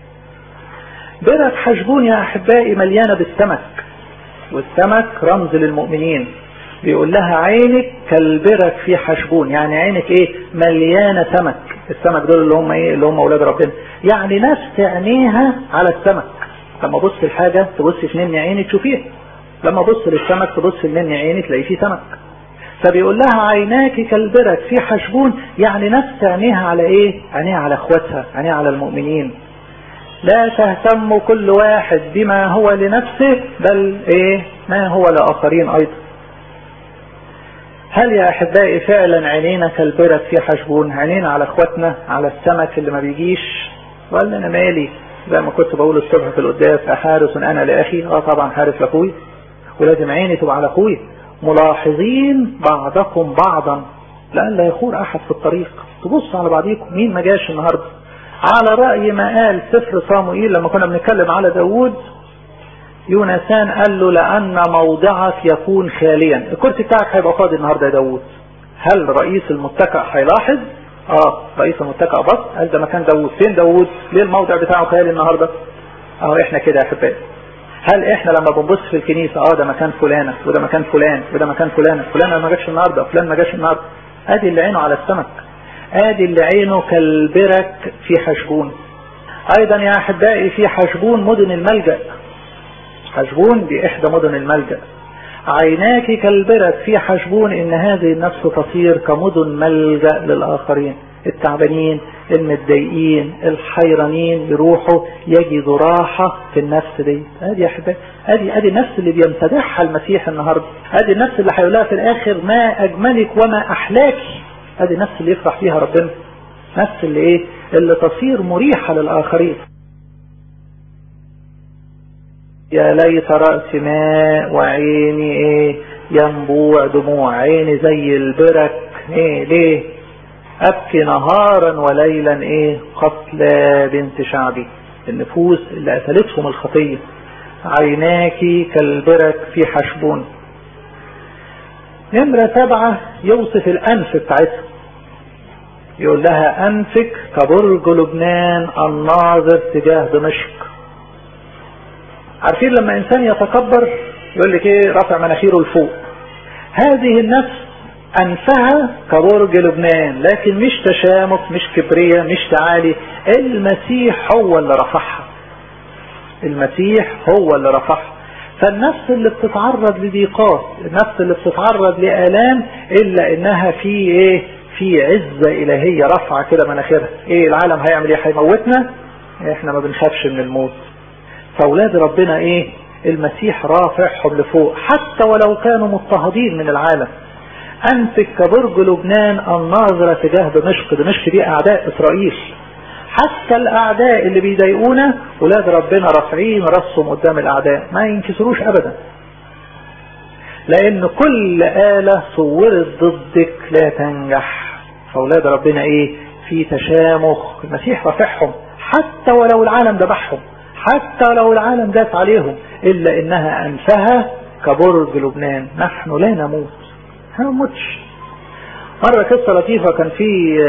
برك حشبون يا احبائي مليانة بالسمك، والسمك رمز للمؤمنين. بيقول لها عينك كالبرك في حشبون، يعني عينك ايه؟ مليانة سمك. السمك دول اللي هم ايه؟ اللي هم اولاد ربنا. يعني نفس عينيها على السمك. لما بص الحاجة تبص في نمي عيني تشوفيها، لما بص للسمك تبص لنمي عيني تلاقي فيه سمك. فبيقول لها عيناك كالبرك في حشبون، يعني نفس عينيها على ايه؟ عينيها على اخواتها، عينيها على المؤمنين. لا تهتم كل واحد بما هو لنفسه بل ايه؟ ما هو لآخرين ايضا. هل يا احبائي فعلا عينينا كالبرك في حشبون؟ عينينا على اخواتنا، على السمك اللي ما بيجيش؟ ولا انا مالي؟ زي ما كنت بقول الصبح في القداس احارس انا لاخي. طبعا حارس لاخوي، ولازم عيني تبقى على اخوي. ملاحظين بعضكم بعضا لألا يخور احد في الطريق. تبص على بعضيكم مين ما جاش النهارده. على رأي ما قال سفر صموئيل لما كنا بنتكلم على داود، يونسان قال له لأن موضعك يكون خاليا. الكرسي بتاعك هيبقى فاضي النهارده يا داود. هل رئيس المتكأ هيلاحظ؟ رئيس المتكأ بص قال ده مكان داود. فين داود؟ ليه الموضع بتاعه خالي النهارده؟ احنا كده يا احبائي. هل احنا لما بنبص في الكنيسة ده مكان فلانة وده مكان فلان وده مكان فلانة، فلان ما جاش النهارده فلان ما جاش النهارده؟ ادي اللي عينه على السمك، ادي اللي عينه كالبرك في حشبون. ايضا يا احبائي في حشبون مدن الملجأ. حشبون دي احدى مدن الملجأ. عيناك كالبرك في حشبون، ان هذه النفس تصير كمدن ملجأ للآخرين. التعبانين، المتضايقين، الحيرانين يروحوا يجدوا راحة في النفس دي. ادي يا احبائي، ادي النفس اللي بيمتدحها المسيح النهارده. ادي النفس اللي هيقولها في الاخر ما اجملك وما احلاك. ادي النفس اللي يفرح فيها ربنا، نفس اللي ايه؟ اللي تصير مريحة للآخرين. يا ليت رأس ماء وعيني ايه؟ ينبوع دموع. عيني زي البرك. ايه ليه؟ ابكي نهارا وليلا ايه؟ قتلى بنت شعبي، النفوس اللي قتلتهم الخطية. عيناك كالبرك في حشبون. نمرة 7 يوصف الانف بتاعتها. يقول لها انفك كبرج لبنان الناظر تجاه دمشق. عارفين لما انسان يتكبر يقول لك ايه؟ رفع مناخيره لفوق. هذه النفس انفها كبرج لبنان، لكن مش تشامخ، مش كبرية، مش تعالي. المسيح هو اللي رفعها. المسيح هو اللي رفعها. فالنفس اللي بتتعرض لضيقات، النفس اللي بتتعرض لآلام، الا انها في ايه؟ في عزة الهية رفعة كده مناخيرها. ايه العالم هيعمل ايه؟ هيموتنا؟ احنا ما بنخافش من الموت. فاولاد ربنا ايه؟ المسيح رافعهم لفوق حتى ولو كانوا مضطهدين من العالم. انفك كبرج لبنان الناظرة تجاه دمشق. دمشق دي اعداء اسرائيل. حتى الاعداء اللي بيضايقونا ولاد ربنا رافعين راسهم قدام الاعداء، ما ينكسروش ابدا، لان كل آلة صورت ضدك لا تنجح. فاولاد ربنا ايه؟ في تشامخ. المسيح رافعهم حتى ولو العالم ذبحهم، حتى ولو العالم داس عليهم، إلا إنها أنفها كبرج لبنان. نحن لا نموت، ما نموتش. مرة قصة لطيفة، كان في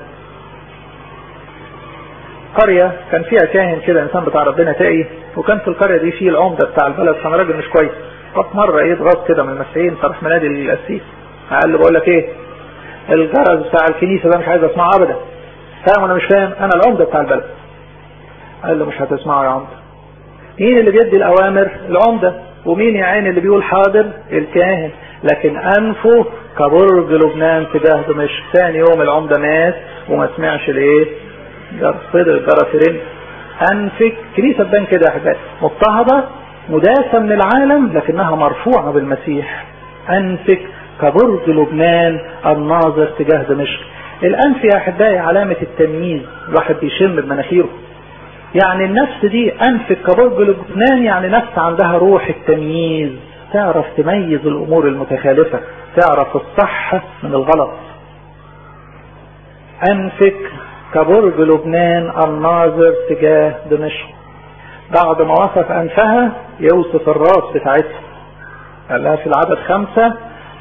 قرية كان فيها كاهن كده، إنسان بتاع ربنا تقي، وكان في القرية دي فيه العمدة بتاع البلد، كان راجل مش كويس. طب مرة اتغاظ كده من المسيحيين، فراح منادي للقسيس، قال له بقول لك ايه، الجرس بتاع الكنيسة ده مش عايز اسمعه ابدا. فاهم؟ انا مش فاهم، انا العمدة بتاع البلد. قال له مش هتسمعه يا عمدة. مين اللي بيدي الاوامر؟ العمدة. ومين يا عين اللي بيقول حاضر؟ الكاهن. لكن انفه كبرج لبنان تجاه دمشق. ثاني يوم العمدة مات وما سمعش الايه؟ فضل الجرس يرن. انفك كنيسة تبان كده يا احبائي، مضطهدة مداسة من العالم لكنها مرفوعة بالمسيح. انفك كبرج لبنان الناظر تجاه دمشق. الانف يا احبائي علامة التمييز، الواحد بيشم بمناخيره. يعني النفس دي انفك كبرج لبنان، يعني نفس عندها روح التمييز، تعرف تميز الامور المتخالفة، تعرف الصح من الغلط. انفك كبرج لبنان الناظر تجاه دمشق. بعد ما وصف انفها يوصف الراس بتاعتها. قال لها في العدد 5: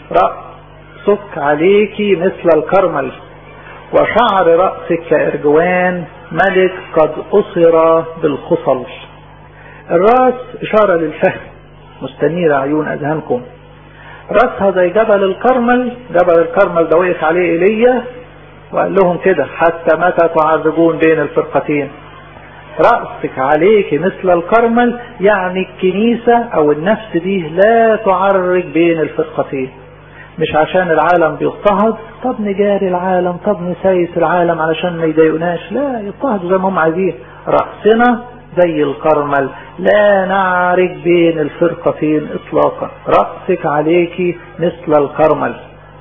رأسك عليك مثل الكرمل، وشعر رأسك كأرجوان، ملك قد أسر بالخصل. الراس إشارة للفهم، مستنير عيون أذهانكم. رأسها زي جبل الكرمل. جبل الكرمل ده وقف عليه إيليا وقال لهم كده: حتى متى تعرجون بين الفرقتين؟ رأسك عليك مثل الكرمل، يعني الكنيسة أو النفس دي لا تعرج بين الفرقتين. مش عشان العالم بيضطهد طب نجاري العالم، طب نسيس العالم علشان ما يضايقوناش، لا، يضطهدوا زي ما هم عايزين. رأسنا زي الكرمل، لا نعرج بين الفرقتين اطلاقا. رأسك عليك مثل الكرمل.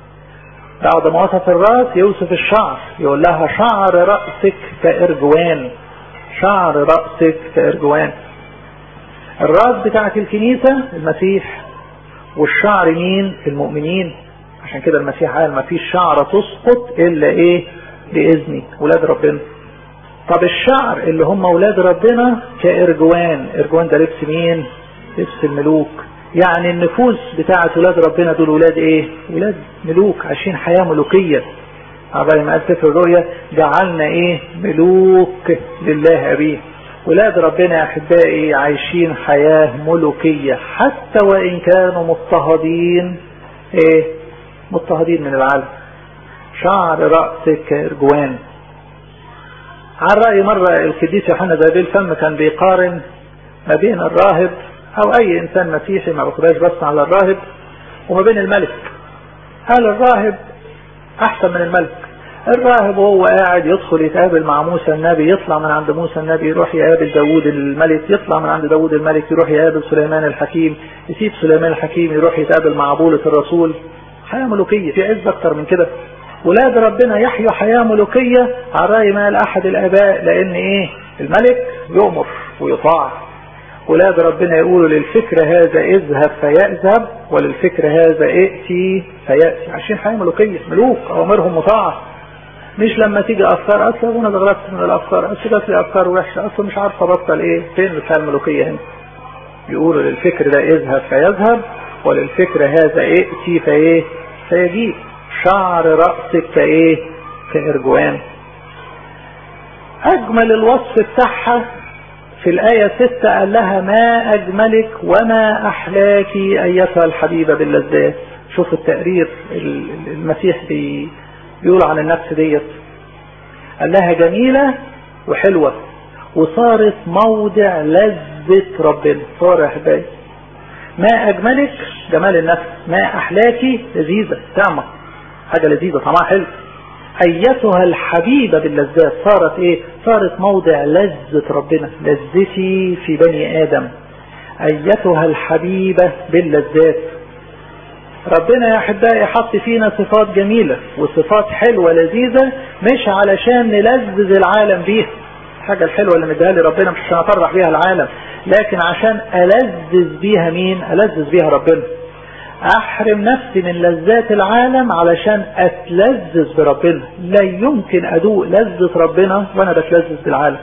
بعد ما وصف الرأس يوصف الشعر، يقول لها: شعر رأسك كأرجوان. شعر رأسك كأرجوان. الرأس بتاعت الكنيسة المسيح، والشعر مين؟ المؤمنين. عشان كده المسيح قال: ما فيش شعرة تسقط إلا إيه؟ بإذني، ولاد ربنا. طب الشعر اللي هم ولاد ربنا كأرجوان. إرجوان ده لبس مين؟ لبس الملوك. يعني النفوس بتاعت ولاد ربنا دول ولاد إيه؟ ولاد ملوك، عايشين حياة ملوكية. عبالي ما قال سفر الرؤيا: جعلنا إيه؟ ملوك لله أبيه. ولاد ربنا يا أحبائي عايشين حياة ملوكية، حتى وإن كانوا مضطهدين إيه؟ مضطهدين من العالم. شعر رأسك كأرجوان. على رأي مرة القديس يوحنا ذهبي الفم كان بيقارن ما بين الراهب أو أي إنسان مسيحي، ما بقولهاش بس على الراهب، وما بين الملك. قال الراهب أحسن من الملك. الراهب وهو قاعد يدخل يتقابل مع موسى النبي، يطلع من عند موسى النبي يروح يقابل داود الملك، يطلع من عند داود الملك يروح يقابل سليمان الحكيم، يسيب سليمان الحكيم يروح يتقابل مع بولس الرسول. حياة ملوكية، في عز أكتر من كده. ولاد ربنا يحيوا حياة ملوكية على رأي ما قال أحد الآباء، لأن إيه؟ الملك يؤمر ويطاع. ولاد ربنا يقولوا للفكر هذا اذهب فيذهب، وللفكر هذا ائتي فيأتي. عشان حياة ملوكية، ملوك أوامرهم مطاعة. مش لما تيجي أفكار: أصلا أنا ضغطت من الأفكار، أصلا جات لي أفكار وحشة، أصلا مش عارف أبطل إيه. فين الحياة الملوكية هنا؟ يقولوا للفكر ده اذهب فيذهب، وللفكر هذا ائتي فإيه؟ فيجيء. شعر رأسك كإيه؟ كأرجوان. أجمل الوصف بتاعها في الآية 6 قال لها: ما أجملك وما أحلاك أيتها الحبيبة باللذات. شوف التقرير المسيح بيقول عن النفس ديت. قال لها: جميلة وحلوة، وصارت موضع لذة ربنا. صار يا حبايبي، ما أجملك جمال النفس، ما أحلاكي لذيذة طعمة، حاجة لذيذة طعمها حلو. أيتها الحبيبة باللذات، صارت إيه؟ صارت موضع لذة ربنا، لذتي في بني آدم. أيتها الحبيبة باللذات. ربنا يا أحبائي حط فينا صفات جميلة وصفات حلوة لذيذة، مش علشان نلذذ العالم بيها. الحاجة الحلوة اللي مديها لي ربنا مش عشان أفرح بيها العالم، لكن عشان ألذذ بيها مين؟ ألذذ بيها ربنا. احرم نفسي من لذات العالم علشان اتلذذ بربنا. لا يمكن ادوق لذة ربنا وانا بتلذذ بالعالم.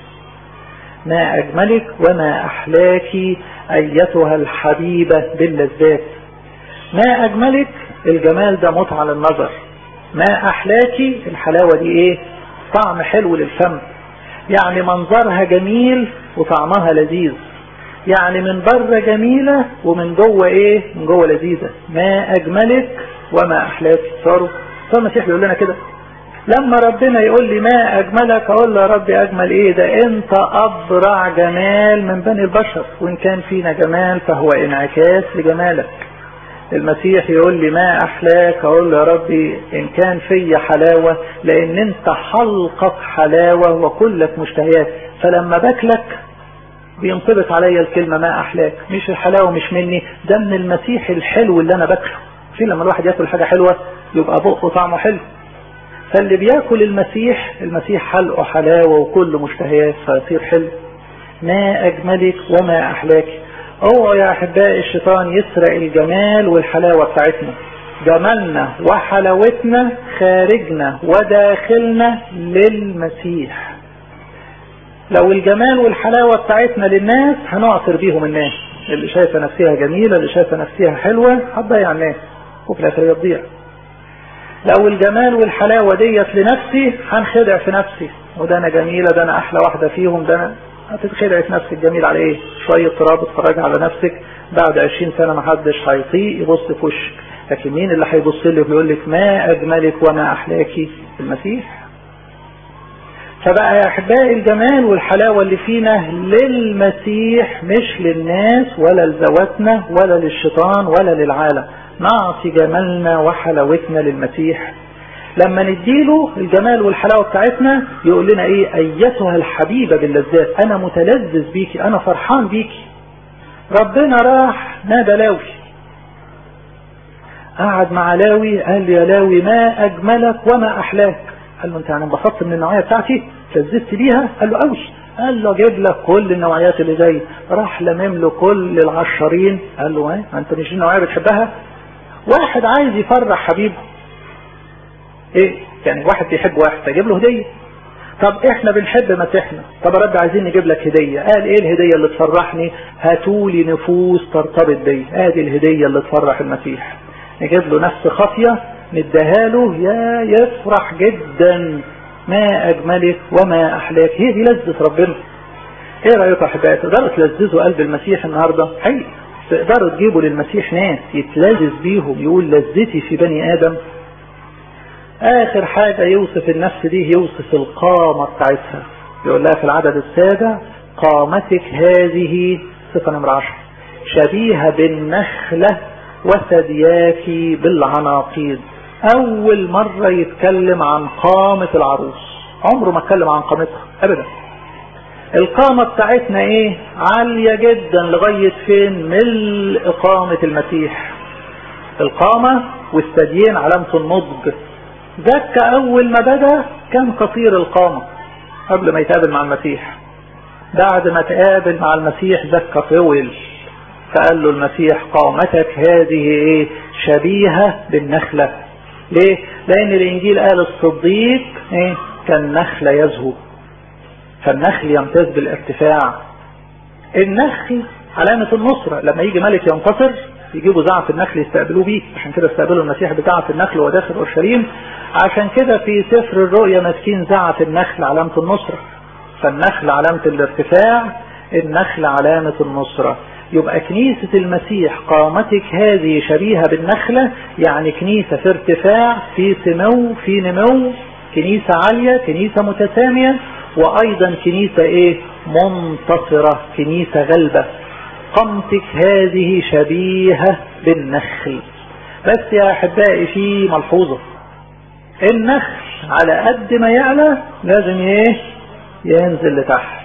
ما اجملك وما احلاك ايتها الحبيبة باللذات. ما اجملك الجمال ده متعة للنظر. ما احلاك الحلاوة دي ايه؟ طعم حلو للفم، يعني منظرها جميل وطعمها لذيذ، يعني من بره جميلة ومن جوه ايه؟ من جوه لذيذة. ما اجملك وما احلاك. صاروا المسيح بيقول لنا كده. لما ربنا يقول لي ما اجملك اقول له يا ربي اجمل ايه؟ ده انت ابرع جمال من بني البشر، وان كان فينا جمال فهو انعكاس لجمالك. المسيح يقول لي ما احلاك اقول له يا ربي ان كان في حلاوة لان انت حلقك حلاوة وكلك مشتهيات، فلما باكلك بينطبق عليا الكلمة ما احلاك. مش الحلاوة مش مني، ده من المسيح الحلو اللي انا باكله. في لما الواحد ياكل حاجة حلوة يبقى بقه طعمه حلو، فاللي بياكل المسيح حلقه حلاوة وكل مشتهيات فيصير حلو. ما اجملك وما احلاك. اوعوا يا احبائي الشيطان يسرق الجمال والحلاوة بتاعتنا. جمالنا وحلاوتنا خارجنا وداخلنا للمسيح. لو الجمال والحلاوة بتاعتنا للناس هنعصر بيهم الناس. اللي شايفة نفسها جميلة، اللي شايفة نفسها حلوة هتضيع الناس وفي الاخر يضيع. لو الجمال والحلاوة ديت لنفسي هنخدع في نفسي، وده انا جميلة، ده انا احلى واحدة فيهم، ده انا. هتتخدع في نفسك جميل على ايه؟ شوية تراب اتفرج على نفسك، بعد 20 سنة ما حدش هيطيق يبص في وشك. لكن مين اللي هيبص لك ويقول لك ما اجملك وما احلاكي؟ المسيح. فبقى يا احبائي الجمال والحلاوة اللي فينا للمسيح مش للناس ولا لذواتنا ولا للشيطان ولا للعالم. نعطي جمالنا وحلاوتنا للمسيح. لما نديله الجمال والحلاوة بتاعتنا يقول لنا ايه؟ ايتها الحبيبة باللذات. انا متلذذ بيكي، انا فرحان بيكي. ربنا راح نادى لاوي، قعد مع لاوي قال له يا لاوي ما اجملك وما احلاك. قال له انت يعني انبسطت من النوعية بتاعتي؟ تلذذت بيها؟ قال له قوي. قال له اجيب لك كل النوعيات اللي زي. راح لمم له كل العشرين. قال له ايه؟ انت مش النوعية بتحبها؟ واحد عايز يفرح حبيبه ايه؟ يعني واحد بيحب واحد تجيب له هدية. طب احنا بنحب مسيحنا، طب يا رب عايزين نجيب لك هدية. قال ايه الهدية اللي تفرحني؟ هاتولي نفوس ترتبط بي. ادي الهدية اللي تفرح المسيح. نجيب له نفس خافية نديها له يا يفرح جدا. ما اجملك وما احلاك. هي دي لذة ربنا. ايه رأيك يا احبائي؟ تقدروا تلذذوا قلب المسيح النهاردة؟ حقيقي تقدروا تجيبوا للمسيح ناس يتلذذ بيهم يقول لذتي في بني ادم. اخر حاجة يوصف النفس دي يوصف القامة بتاعتها. يقول لها في العدد السابع قامتك هذه صفة نمرة 10 شبيهة بالنخلة وثدياك بالعناقيد. اول مرة يتكلم عن قامة العروس، عمره ما اتكلم عن قامتها ابدا. القامة بتاعتنا ايه؟ عالية جدا لغاية فين؟ ملء قامة المسيح. القامة والثديين علامة النضج. زكى اول ما بدأ كان قصير القامة قبل ما يتقابل مع المسيح. بعد ما تقابل مع المسيح زكى طول، فقال له المسيح قامتك هذه ايه؟ شبيهة بالنخلة. ليه؟ لان الانجيل قال الصديق ايه؟ كالنخلة يزهو. فالنخل يمتاز بالارتفاع. النخل علامة النصرة. لما يجي ملك ينتصر يجيبوا زعف النخل يستقبلوه بيه. عشان كده استقبلوا المسيح بزعف النخل وداخل اورشليم. عشان كده في سفر الرؤيا ماسكين زعف النخل علامة النصرة. فالنخل علامة الارتفاع، النخل علامة النصرة. يبقى كنيسة المسيح قامتك هذه شبيهة بالنخلة، يعني كنيسة في ارتفاع، في سمو، في نمو، كنيسة عالية، كنيسة متسامية، وايضا كنيسة ايه؟ منتصرة، كنيسة غلبة. قامتك هذه شبيهة بالنخل. بس يا احبائي في ملحوظة، النخل على قد ما يعلى لازم ايه؟ ينزل لتحت.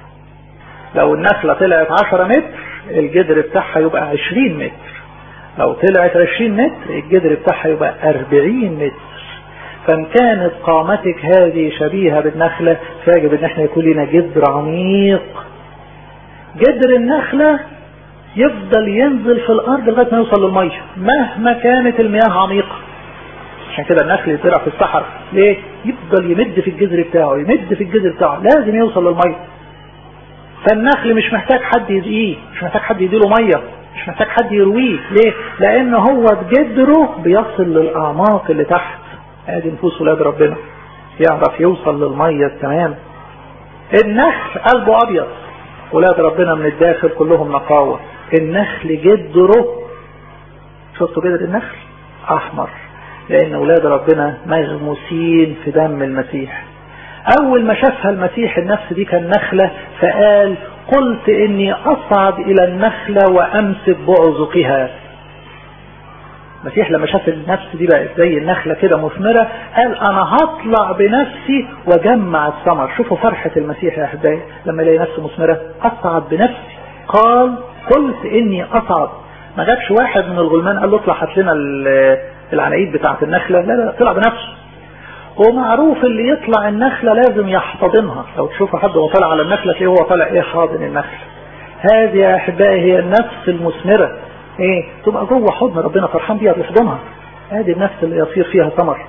لو النخلة طلعت 10 متر الجدر بتاعها يبقى 20 متر. لو طلعت 20 متر الجدر بتاعها يبقى 40 متر. فان كانت قامتك هذه شبيهة بالنخلة فيجب ان احنا يكون لنا جدر عميق. جدر النخلة يفضل ينزل في الارض لغايه ما يوصل للميه مهما كانت المياه عميقه. عشان كده النخل يزرع في الصحراء ليه؟ يفضل يمد في الجذر بتاعه يمد في الجذر بتاعه لازم يوصل للميه. فالنخل مش محتاج حد يسقيه، مش محتاج حد يديله ميه، مش محتاج حد يرويه. ليه؟ لان هو بجدره بيصل للاعماق اللي تحت. ادي نفوس ولاد ربنا يعرف يوصل للميه التمام. النخل قلبه ابيض، ولاد ربنا من الداخل كلهم نقاوه. النخل جدره، شفتوا جدر النخل احمر، لان ولاد ربنا مغموسين في دم المسيح. اول ما شافها المسيح النفس دي كان نخلة، فقال قلت اني اصعد الى النخلة وامسك بعزقها. المسيح لما شاف النفس دي بقت زي النخلة كده مثمرة، قال انا هطلع بنفسي واجمع الثمر. شوفوا فرحة المسيح يا احبائي لما يلاقي نفسه مثمرة، اصعد بنفسي. قال قلت اني اصعد. ما جابش واحد من الغلمان قال له اطلع هات لنا العناقيد بتاعت النخلة، لا طلع بنفسه. ومعروف اللي يطلع النخلة لازم يحتضنها. لو تشوفوا حد وهو طالع على النخلة تلاقيه هو طالع ايه حاضن النخلة. هذه يا احبائي هي النفس المثمرة، ايه تبقى جوه حضن ربنا فرحان بيها بيحضنها. هذه النفس اللي يصير فيها ثمر.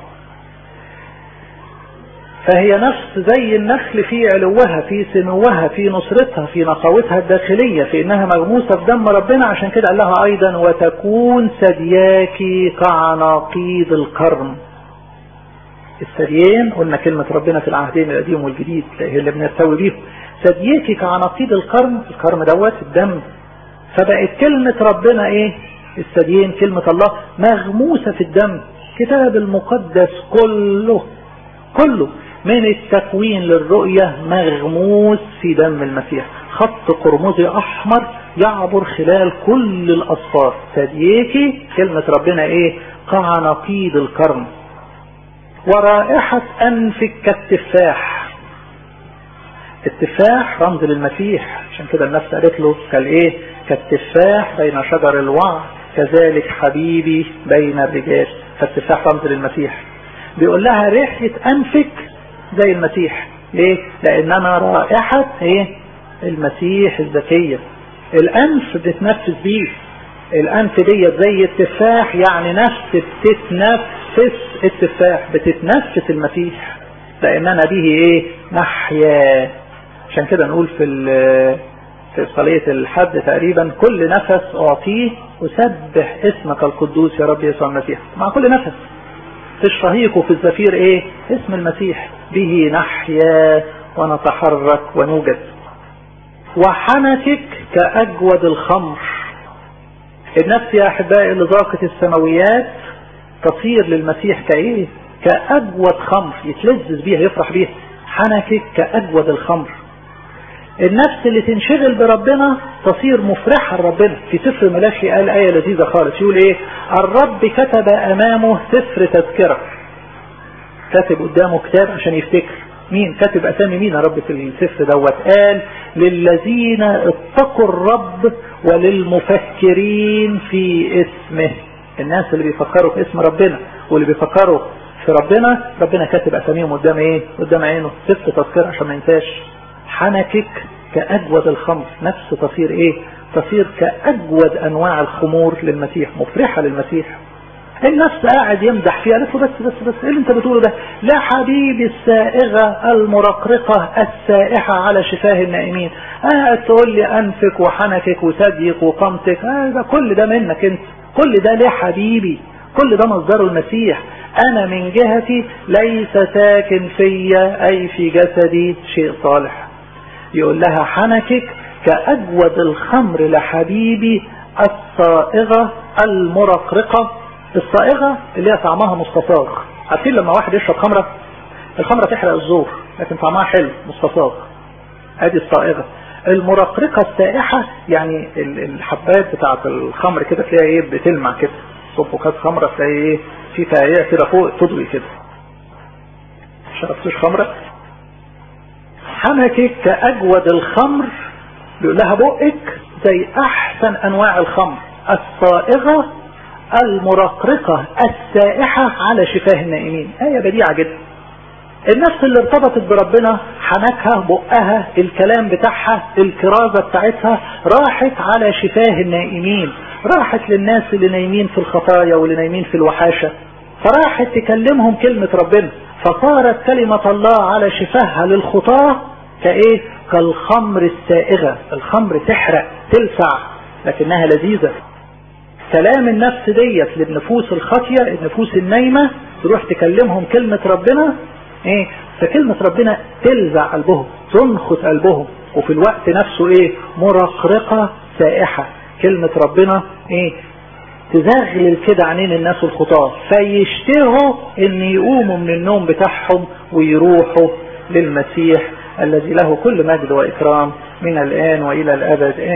فهي نفس زي النخل في علوها في سموها في نصرتها في نقاوتها الداخلية في انها مغموسة بدم ربنا. عشان كده قال لها ايضا وتكون ثدياكي كعناقيد القرن. الثديين قلنا كلمة ربنا في العهدين القديم والجديد هي اللي بنستوي بيهم. ثدياكي كعناقيد القرن، القرن دوت الدم. فبقت كلمة ربنا ايه؟ الثديين كلمة الله مغموسة في الدم. كتاب المقدس كله من التكوين للرؤية مغموس في دم المسيح. خط قرمزي احمر يعبر خلال كل الاسفار. ثدياكي كلمة ربنا ايه؟ كعناقيد القرن. ورائحة أنفك كالتفاح. التفاح رمز للمسيح، عشان كده النفس قالت له كالإيه؟ كالتفاح بين شجر الوعد كذلك حبيبي بين الرجال. فالتفاح رمز للمسيح. بيقول لها ريحة أنفك زي المسيح. ليه؟ لأننا رائحة إيه؟ المسيح الزكية. الأنف بتتنفس بيه. الأنف دي زي التفاح، يعني نفس بتتنفس التفاح، بتتنفس المسيح، لأننا به ايه؟ نحيا. عشان كده نقول في صلاة الحد تقريبا كل نفس أعطيه أسبح اسمك القدوس يا رب يسوع المسيح. مع كل نفس في الشهيق وفي الزفير ايه؟ اسم المسيح. به نحيا ونتحرك ونوجد. وحنكك كأجود الخمر. النفس يا أحبائي اللي ذاقت السماويات تصير للمسيح كايه؟ كأجود خمر، يتلذذ بيها يفرح بيها. حنكك كأجود الخمر. النفس اللي تنشغل بربنا تصير مفرحة لربنا. في سفر ملاخي قال آية لذيذة خالص، يقول ايه؟ الرب كتب أمامه سفر تذكرة. كاتب قدامه كتاب عشان يفتكر. مين كاتب أسامي مين يا رب في السفر دوت؟ قال للذين اتقوا الرب وللمفكرين في اسمه. الناس اللي بيفكروا في اسم ربنا واللي بيفكروا في ربنا كاتب أساميهم قدام ايه؟ قدام عينه سفر تذكرة عشان ما ينساش. حنكك كأجود الخمر. نفس تصير ايه؟ تصير كأجود انواع الخمور للمسيح، مفرحة للمسيح. النفس قاعد يمدح فيها، قالت له بس ايه اللي انت بتقوله ده؟ لا حبيبي السائغة المرقرقة السائحة على شفاه النائمين. قاعد تقول لي انفك وحنكك وثديك وقمتك، ده كل ده منك انت، كل ده ليه حبيبي؟ كل ده مصدره المسيح. انا من جهتي ليس ساكن فيا اي في جسدي شيء صالح. يقول لها حنكك كأجود الخمر لحبيبي الصائغة المرقرقة. الصائغة اللي هي طعمها مستصاغ. عارفين لما واحد يشرب خمرة، الخمرة تحرق الزور لكن طعمها حلو مستصاغ. هذه الصائغة. المرقرقة السائحة يعني الحبات بتاعت الخمر كده تلاقيها ايه؟ بتلمع كده. صبوا كاس خمرة تلاقي ايه؟ في فاية كده فوق تضوي كده. شربتوش خمرة؟ حنكك كأجود الخمر. بيقول لها بقك زي احسن انواع الخمر الصائغة المرقرقة السائحة على شفاه النائمين. آية بديعة جدا. النفس اللي ارتبطت بربنا حنكها بقها الكلام بتاعها الكرازة بتاعتها راحت على شفاه النائمين، راحت للناس اللي نايمين في الخطايا واللي نايمين في الوحاشة، فراحت تكلمهم كلمة ربنا، فصارت كلمة الله على شفاهها للخطاة كايه؟ كالخمر السائغة. الخمر تحرق تلسع لكنها لذيذة. كلام النفس ديت للنفوس الخاطية النفوس النايمة تروح تكلمهم كلمة ربنا ايه؟ فكلمة ربنا تلزع قلبهم تنخط قلبهم، وفي الوقت نفسه ايه؟ مرقرقة سائحة. كلمة ربنا ايه؟ تزغلل كده عينين الناس الخطاة فيشتهوا ان يقوموا من النوم بتاعهم ويروحوا للمسيح الذي له كل مجد واكرام من الان والى الابد.